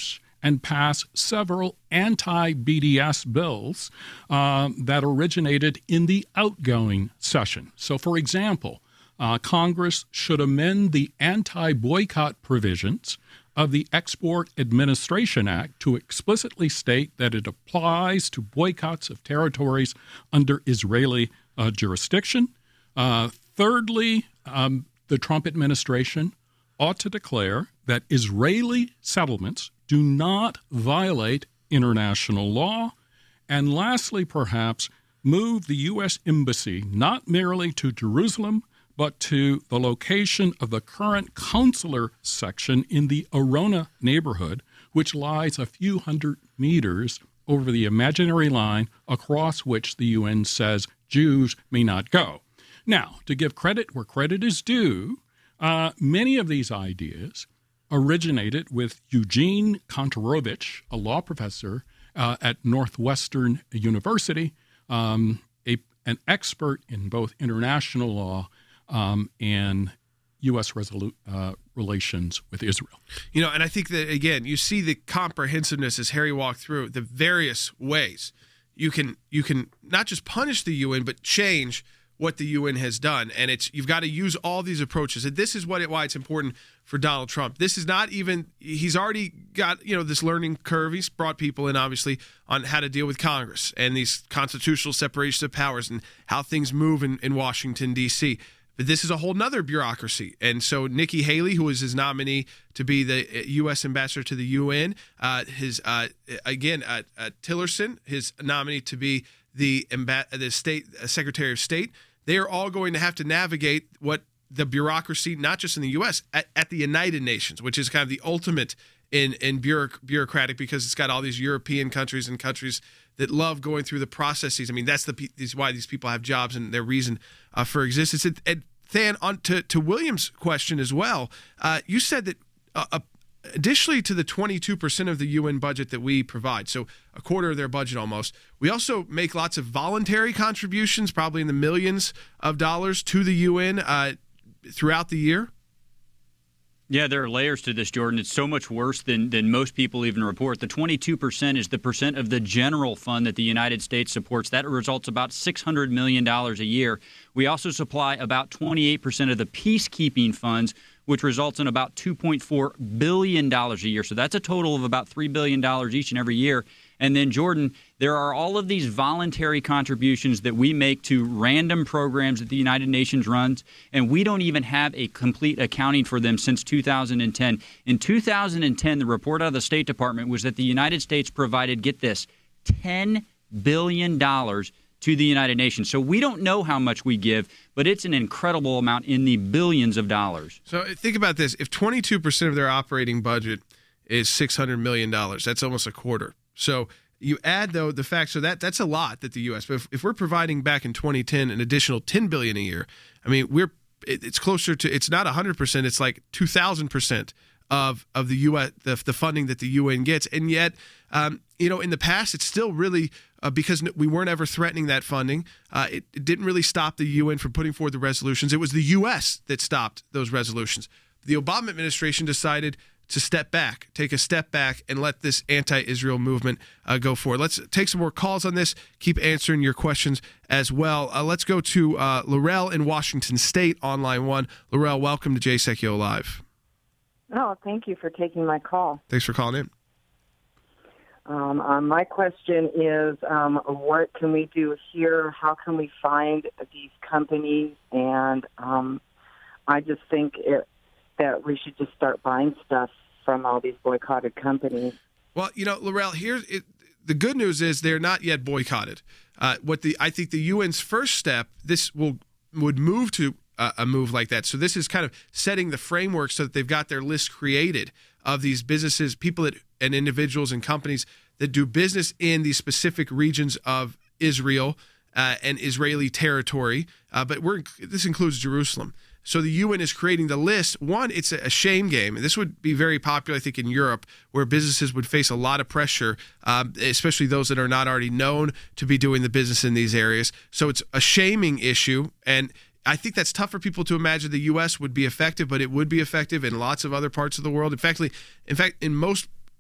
and pass several anti-B D S bills uh, that originated in the outgoing session. So, for example, uh, Congress should amend the anti-boycott provisions of the Export Administration Act to explicitly state that it applies to boycotts of territories under Israeli uh, jurisdiction. Uh, thirdly, um, the Trump administration ought to declare that Israeli settlements do not violate international law. And lastly, perhaps, move the U S Embassy not merely to Jerusalem, but to the location of the current consular section in the Arona neighborhood, which lies a few hundred meters over the imaginary line across which the U N says Jews may not go. Now, to give credit where credit is due, uh, many of these ideas originated with Eugene Kontorovich, a law professor uh, at Northwestern University, um, a, an expert in both international law um, and U S resolu- uh, relations with Israel. You know, and I think that, again, you see the comprehensiveness as Harry walked through the various ways you can you can not just punish the U N, but change what the U N has done. And it's you've got to use all these approaches. And this is what it, why it's important for Donald Trump. This is not even, he's already got, you know, this learning curve. He's brought people in, obviously, on how to deal with Congress and these constitutional separations of powers and how things move in, in Washington, D C. But this is a whole nother bureaucracy. And so Nikki Haley, who is his nominee to be the U S ambassador to the U N, uh, his, uh, again, uh, uh, Tillerson, his nominee to be the, amb- the state uh, Secretary of State, they are all going to have to navigate what the bureaucracy, not just in the U S, at, at the United Nations, which is kind of the ultimate in, in bureauc- bureaucratic because it's got all these European countries and countries that love going through the processes. I mean, that's the is why these people have jobs and their reason uh, for existence. And, and Than, on to, to William's question as well, uh, you said that uh, uh, additionally to the twenty-two percent of the U N budget that we provide, so a quarter of their budget almost, we also make lots of voluntary contributions, probably in the millions of dollars to the U N uh, throughout the year. Yeah, there are layers to this, Jordan. It's so much worse than, than most people even report. The twenty-two percent is the percent of the general fund that the United States supports. That results about six hundred million dollars a year. We also supply about twenty-eight percent of the peacekeeping funds, which results in about two point four billion dollars a year. So that's a total of about three billion dollars each and every year. And then, Jordan, there are all of these voluntary contributions that we make to random programs that the United Nations runs, and we don't even have a complete accounting for them since two thousand ten. In two thousand ten, the report out of the State Department was that the United States provided, get this, ten billion dollars to the United Nations. So we don't know how much we give, but it's an incredible amount in the billions of dollars. So think about this. If twenty-two percent of their operating budget is six hundred million dollars, that's almost a quarter. So you add, though, the fact, so that that's a lot that the U S, but if, if we're providing back in twenty ten an additional ten billion dollars a year, I mean, we're it, it's closer to, it's not one hundred percent, it's like two thousand percent of of the U S, the, the funding that the U N gets. And yet, um, you know, in the past, it's still really, uh, because we weren't ever threatening that funding, uh, it, it didn't really stop the U N from putting forward the resolutions. It was the U S that stopped those resolutions. The Obama administration decided to step back, take a step back, and let this anti-Israel movement uh, go forward. Let's take some more calls on this. Keep answering your questions as well. Uh, let's go to uh, Laurel in Washington State on line one. Laurel, welcome to Jay Secchio Live. Oh, thank you for taking my call. Thanks for calling in. Um, uh, my question is, um, what can we do here? How can we find these companies? And um, I just think it, that we should just start buying stuff from all these boycotted companies. Well, you know, Laurel, here's it, the good news is they're not yet boycotted. Uh, what the I think the U N's first step, this will would move to uh, a move like that. So this is kind of setting the framework so that they've got their list created of these businesses, people that, and individuals and companies that do business in these specific regions of Israel uh, and Israeli territory. Uh, but we're this includes Jerusalem. So the U N is creating the list. One, it's a shame game. And this would be very popular, I think, in Europe, where businesses would face a lot of pressure, um, especially those that are not already known to be doing the business in these areas. So it's a shaming issue. And I think that's tough for people to imagine the U S would be effective, but it would be effective in lots of other parts of the world. In fact, in fact, in most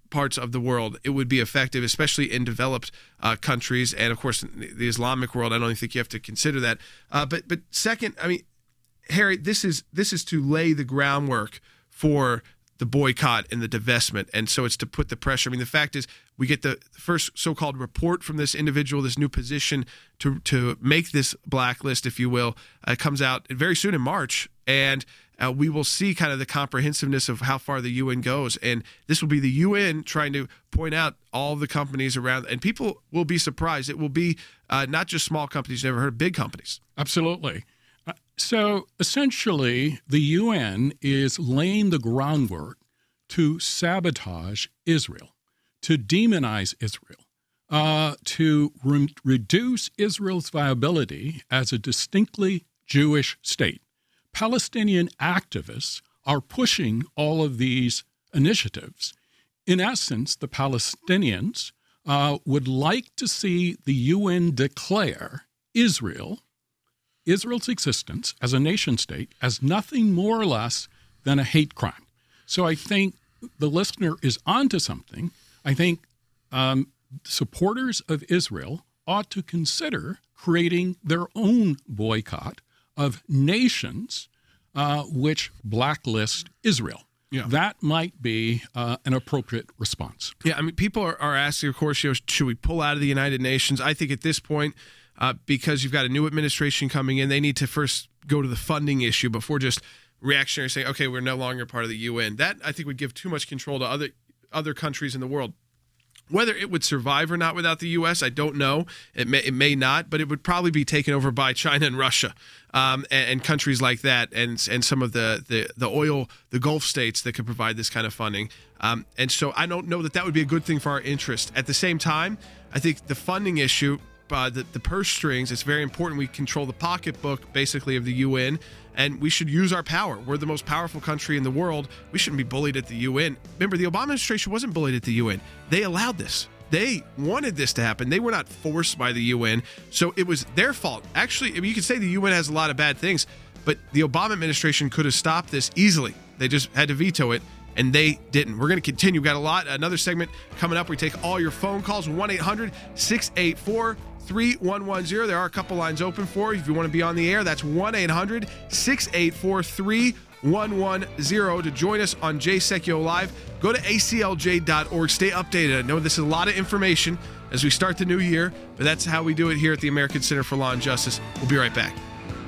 parts of the world, it would be effective, especially in developed uh, countries. And of course, the Islamic world, I don't even think you have to consider that. Uh, but but second, I mean, Harry, this is this is to lay the groundwork for the boycott and the divestment. And so it's to put the pressure. I mean, the fact is we get the first so-called report from this individual, this new position to to make this blacklist, if you will. Uh, it comes out very soon in March. And uh, we will see kind of the comprehensiveness of how far the U N goes. And this will be the U N trying to point out all the companies around. And people will be surprised. It will be uh, not just small companies, never heard of, big companies. Absolutely. Uh, so essentially, the U N is laying the groundwork to sabotage Israel, to demonize Israel, uh, to re- reduce Israel's viability as a distinctly Jewish state. Palestinian activists are pushing all of these initiatives. In essence, the Palestinians uh, would like to see the U N declare Israel, Israel's existence as a nation state, as nothing more or less than a hate crime. So I think the listener is onto something. I think um, supporters of Israel ought to consider creating their own boycott of nations uh, which blacklist Israel. Yeah. That might be uh, an appropriate response. Yeah, I mean, people are, are asking, of course, you know, should we pull out of the United Nations? I think at this point, uh, because you've got a new administration coming in, they need to first go to the funding issue before just reactionary saying, okay, we're no longer part of the U N. That, I think, would give too much control to other other countries in the world. Whether it would survive or not without the U S, I don't know. It may, it may not, but it would probably be taken over by China and Russia um, and, and countries like that, and and some of the, the, the oil, the Gulf states that could provide this kind of funding. Um, and so I don't know that that would be a good thing for our interest. At the same time, I think the funding issue, uh, the, the purse strings, it's very important we control the pocketbook, basically, of the U N, and we should use our power. We're the most powerful country in the world. We shouldn't be bullied at the U N. Remember, the Obama administration wasn't bullied at the U N. They allowed this. They wanted this to happen. They were not forced by the U N. So it was their fault. Actually, I mean, you could say the U N has a lot of bad things, but the Obama administration could have stopped this easily. They just had to veto it, and they didn't. We're going to continue. We've got a lot. Another segment coming up. We take all your phone calls, one eight hundred six eight four three one one zero. There are a couple lines open for you. If you want to be on the air, that's one eight hundred six eight four three one one zero to join us on Jay Secchio Live. Go to A C L J dot org. Stay updated. I know this is a lot of information as we start the new year, but that's how we do it here at the American Center for Law and Justice. We'll be right back.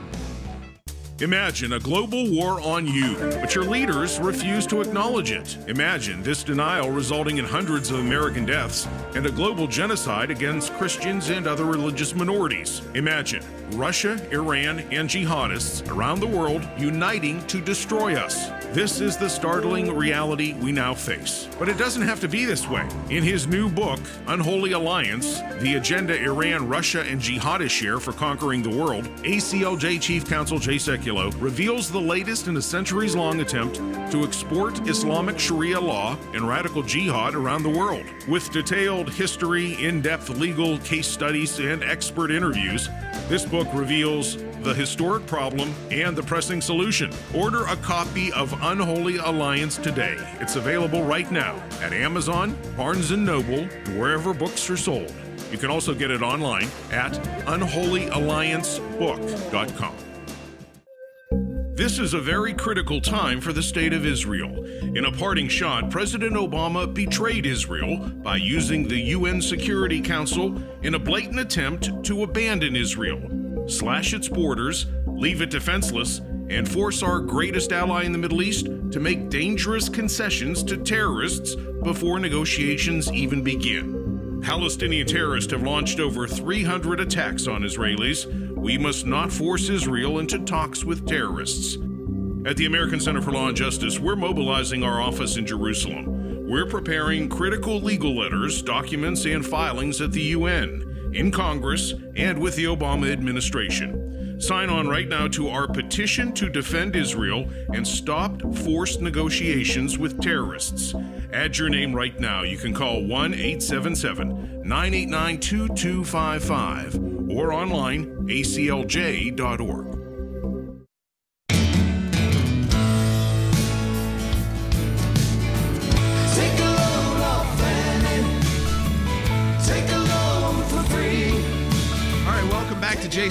Imagine a global war on you, but your leaders refuse to acknowledge it. Imagine this denial resulting in hundreds of American deaths and a global genocide against Christians and other religious minorities. Imagine Russia, Iran, and jihadists around the world uniting to destroy us. This is the startling reality we now face. But it doesn't have to be this way. In his new book, Unholy Alliance, The Agenda Iran, Russia, and Jihadists Share for Conquering the World, A C L J Chief Counsel Jay Secchio reveals the latest in a centuries-long attempt to export Islamic Sharia law and radical jihad around the world. With detailed history, in-depth legal case studies, and expert interviews, this book reveals the historic problem and the pressing solution. Order a copy of Unholy Alliance today. It's available right now at Amazon, Barnes and Noble, and wherever books are sold. You can also get it online at unholy alliance book dot com. This is a very critical time for the state of Israel. In a parting shot, President Obama betrayed Israel by using the U N Security Council in a blatant attempt to abandon Israel, slash its borders, leave it defenseless, and force our greatest ally in the Middle East to make dangerous concessions to terrorists before negotiations even begin. Palestinian terrorists have launched over three hundred attacks on Israelis. We must not force Israel into talks with terrorists. At the American Center for Law and Justice, we're mobilizing our office in Jerusalem. We're preparing critical legal letters, documents, and filings at the U N, in Congress, and with the Obama administration. Sign on right now to our petition to defend Israel and stop forced negotiations with terrorists. Add your name right now. You can call one eight seven seven nine eight nine two two five five or online A C L J dot org. Take a load off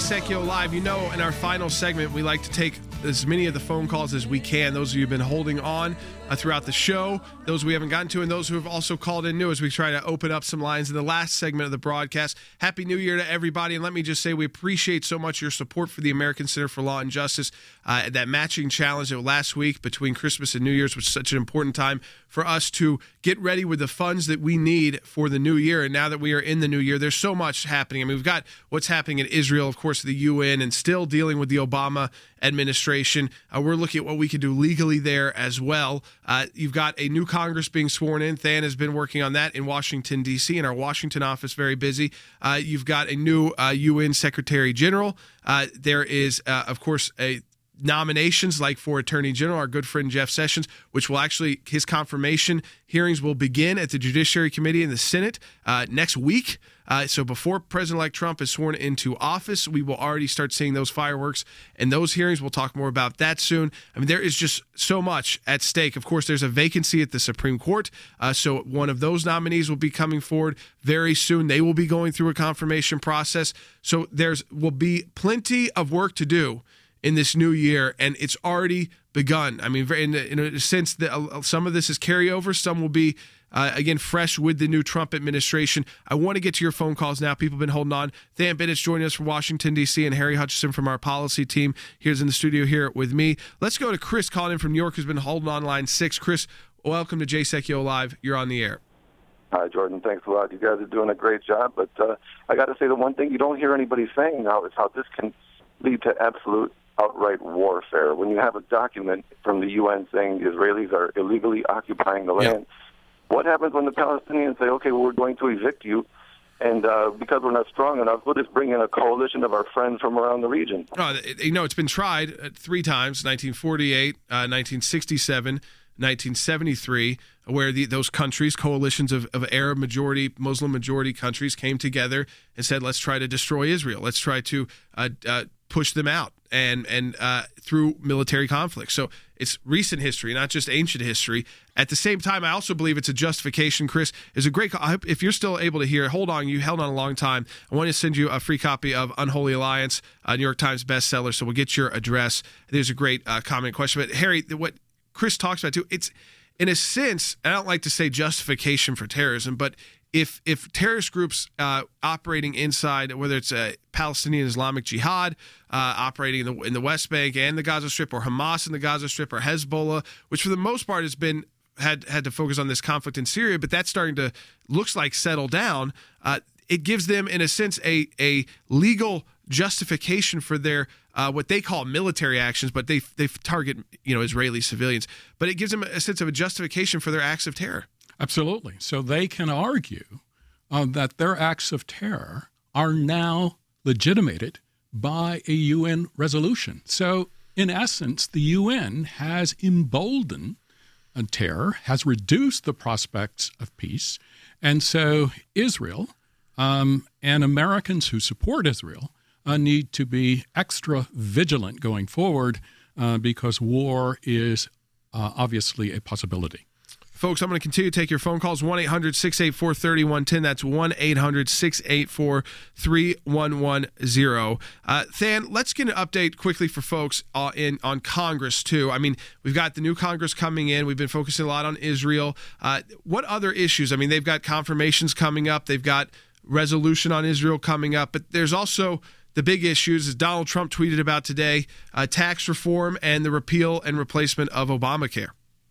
Secchio Live. You know, in our final segment, we like to take as many of the phone calls as we can. Those of you who have been holding on uh, throughout the show, those we haven't gotten to, and those who have also called in new as we try to open up some lines in the last segment of the broadcast. Happy New Year to everybody. And let me just say we appreciate so much your support for the American Center for Law and Justice. Uh, that matching challenge of last week between Christmas and New Year's was such an important time for us to get ready with the funds that we need for the new year. And now that we are in the new year, there's so much happening. I mean, we've got what's happening in Israel, of course, the U N, and still dealing with the Obama administration. Uh, we're looking at what we can do legally there as well. Uh, you've got a new Congress being sworn in. Than has been working on that in Washington, D C, in our Washington office, very busy. Uh, you've got a new uh, U N Secretary General. Uh, there is, uh, of course, a nominations like for Attorney General, our good friend Jeff Sessions, which will actually, his confirmation hearings will begin at the Judiciary Committee in the Senate uh, next week. Uh, so before President-elect Trump is sworn into office, we will already start seeing those fireworks and those hearings. We'll talk more about that soon. I mean, there is just so much at stake. Of course, there's a vacancy at the Supreme Court, uh, so one of those nominees will be coming forward very soon. They will be going through a confirmation process. So there's will be plenty of work to do in this new year, and it's already begun. I mean, in, in a sense, that some of this is carryover. Some will be, uh, again, fresh with the new Trump administration. I want to get to your phone calls now. People have been holding on. Than Bennett's joining us from Washington, D C, and Harry Hutchison from our policy team here's in the studio here with me. Let's go to Chris calling in from New York, who's been holding on line six. Chris, welcome to Jay Secchio Live. You're on the air. Hi, Jordan. Thanks a lot. You guys are doing a great job. But uh, I got to say the one thing you don't hear anybody saying now is how this can lead to absolute outright warfare. When you have a document from the U N saying the Israelis are illegally occupying the land, yeah. What happens when the Palestinians say, okay, well, we're going to evict you, and uh, because we're not strong enough, we'll just bring in a coalition of our friends from around the region? Oh, you know, it's been tried three times, nineteen forty-eight, uh, nineteen sixty-seven, nineteen seventy-three, where the, those countries, coalitions of, of Arab majority, Muslim majority countries came together and said, let's try to destroy Israel. Let's try to uh, uh, push them out and and uh, through military conflict. So it's recent history, not just ancient history. At the same time, I also believe it's a justification, Chris. Is a great call. I hope if you're still able to hear, hold on, you held on a long time. I want to send you a free copy of Unholy Alliance, a New York Times bestseller, so we'll get your address. There's a great uh, comment question. But Harry, what Chris talks about too, it's in a sense, I don't like to say justification for terrorism, but if if terrorist groups uh, operating inside, whether it's a Palestinian Islamic Jihad uh, operating in the, in the West Bank and the Gaza Strip, or Hamas in the Gaza Strip, or Hezbollah, which for the most part has been had had to focus on this conflict in Syria, but that's starting to looks like settle down. Uh, it gives them, in a sense, a a legal justification for their uh, what they call military actions, but they they target you know Israeli civilians. But it gives them a sense of a justification for their acts of terror. Absolutely. So they can argue uh, that their acts of terror are now legitimated by a U N resolution. So in essence, the U N has emboldened a terror, has reduced the prospects of peace. And so Israel um, and Americans who support Israel uh, need to be extra vigilant going forward uh, because war is uh, obviously a possibility. Folks, I'm going to continue to take your phone calls, one eight hundred six eight four three one one zero. That's one eight hundred six eight four three one one zero. Uh, Than, let's get an update quickly for folks uh, in on Congress, too. I mean, we've got the new Congress coming in. We've been focusing a lot on Israel. Uh, what other issues? I mean, they've got confirmations coming up. They've got resolution on Israel coming up. But there's also the big issues, as Donald Trump tweeted about today, uh, tax reform and the repeal and replacement of Obamacare.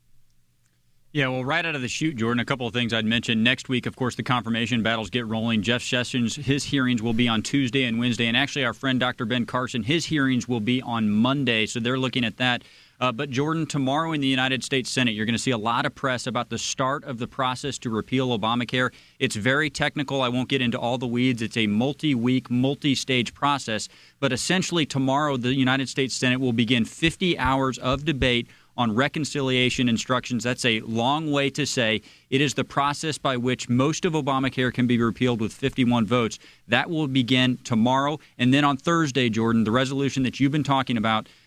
Yeah, well, right out of the chute, Jordan, a couple of things I'd mention. Next week, of course, the confirmation battles get rolling. Jeff Sessions, his hearings will be on Tuesday and Wednesday. And actually, our friend Doctor Ben Carson, his hearings will be on Monday. So they're looking at that. Uh, but, Jordan, tomorrow in the United States Senate, you're going to see a lot of press about the start of the process to repeal Obamacare. It's very technical. I won't get into all the weeds. It's a multi-week, multi-stage process. But essentially, tomorrow, the United States Senate will begin fifty hours of debate on reconciliation instructions. That's a long way to say it is the process by which most of Obamacare can be repealed with fifty-one votes. That will begin tomorrow. And then on Thursday, Jordan, the resolution that you've been talking about,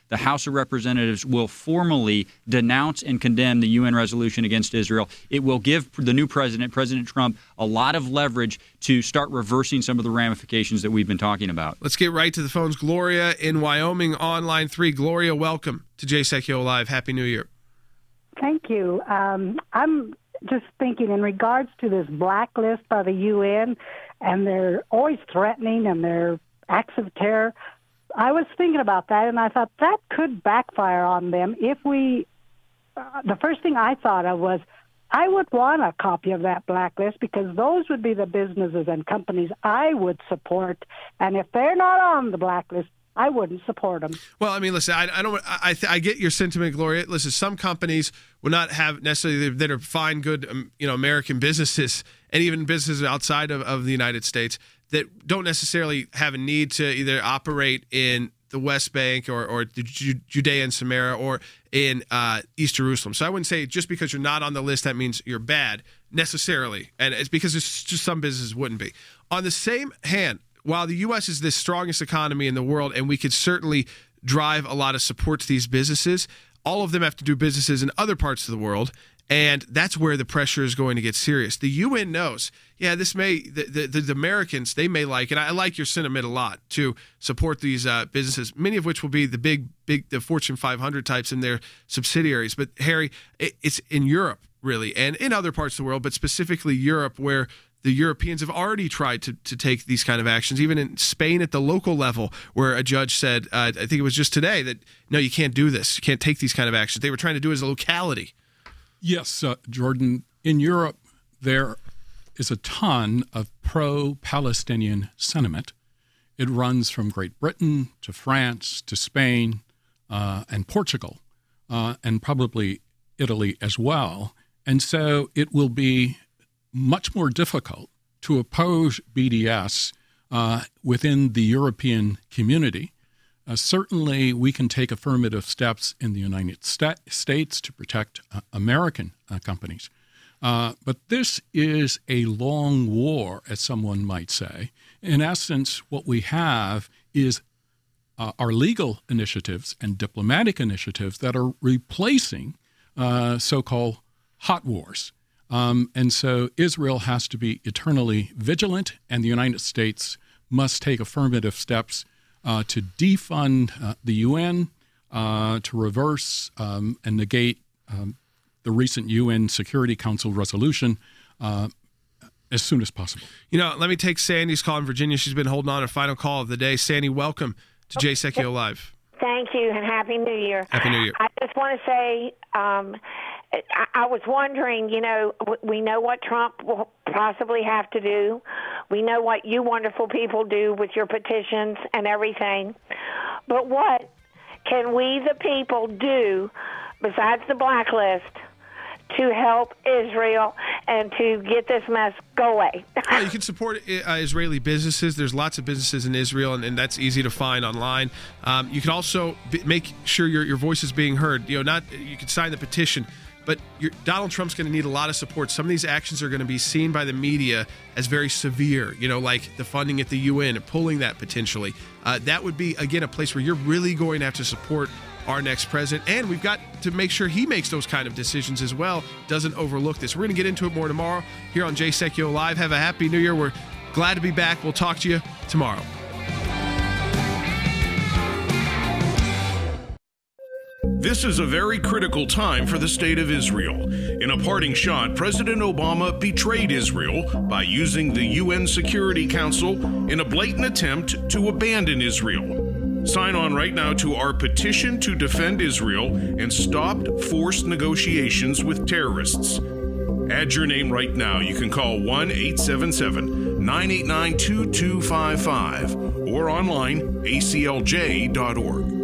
the House of Representatives will formally denounce and condemn the U N resolution against Israel. It will give the new president, President Trump, a lot of leverage to start reversing some of the ramifications that we've been talking about. Let's get right to the phones. Gloria in Wyoming on line three. Gloria, welcome to Jay Sekulow Live. Happy New Year. Thank you. Um, I'm just thinking in regards to this blacklist by the U N, and they're always threatening and their acts of terror. I was thinking about that, and I thought that could backfire on them if we, uh, the first thing I thought of was, I would want a copy of that blacklist because those would be the businesses and companies I would support. And if they're not on the blacklist, I wouldn't support them. Well, I mean, listen, I, I don't, I, I get your sentiment, Gloria. Listen, some companies will not have necessarily that are fine, good, um, you know, American businesses and even businesses outside of, of the United States that don't necessarily have a need to either operate in the West Bank or, or the Judea and Samaria or in uh, East Jerusalem. So I wouldn't say just because you're not on the list, that means you're bad necessarily. And it's because it's just some businesses wouldn't be. On the same hand, while the U S is the strongest economy in the world, and we could certainly drive a lot of support to these businesses, all of them have to do businesses in other parts of the world, and that's where the pressure is going to get serious. The U N knows, yeah, this may, the, the, the Americans, they may like, and I like your sentiment a lot, to support these uh, businesses, many of which will be the big, big, the Fortune five hundred types and their subsidiaries. But, Harry, it, it's in Europe, really, and in other parts of the world, but specifically Europe, where the Europeans have already tried to, to take these kind of actions, even in Spain at the local level, where a judge said, uh, I think it was just today, that, no, you can't do this. You can't take these kind of actions. They were trying to do it as a locality. Yes, uh, Jordan. In Europe, there is a ton of pro-Palestinian sentiment. It runs from Great Britain to France to Spain uh, and Portugal uh, and probably Italy as well. And so it will be much more difficult to oppose B D S uh, within the European community. Uh, certainly, we can take affirmative steps in the United Sta- States to protect uh, American uh, companies. Uh, but this is a long war, as someone might say. In essence, what we have is uh, our legal initiatives and diplomatic initiatives that are replacing uh, so-called hot wars. Um, and so Israel has to be eternally vigilant, and the United States must take affirmative steps uh, to defund uh, the U N, uh, to reverse um, and negate um, the recent U N Security Council resolution uh, as soon as possible. You know, let me take Sandy's call in Virginia. She's been holding on a final call of the day. Sandy, welcome to Jay Sekulow Live. Thank you, and Happy New Year. Happy New Year. I just want to say, um, I, I was wondering, you know, we know what Trump will possibly have to do. We know what you wonderful people do with your petitions and everything. But what can we, the people, do besides the blacklist to help Israel and to get this mess go away? Well, you can support uh, Israeli businesses. There's lots of businesses in Israel, and, and that's easy to find online. Um, you can also b- make sure your your voice is being heard. You know, not you can sign the petition, but you're, Donald Trump's going to need a lot of support. Some of these actions are going to be seen by the media as very severe. You know, like the funding at the U N and pulling that potentially. Uh, that would be again a place where you're really going to have to support our next president, and we've got to make sure he makes those kind of decisions as well, doesn't overlook this. We're going to get into it more tomorrow here on Jay Sekulow Live. Have a happy New Year. We're glad to be back. We'll talk to you tomorrow. This is a very critical time for the state of Israel. In a parting shot, President Obama betrayed Israel by using the U N Security Council in a blatant attempt to abandon Israel. Sign on right now to our petition to defend Israel and stop forced negotiations with terrorists. Add your name right now. You can call one eight seven seven, nine eight nine, two two five five or online a c l j dot org.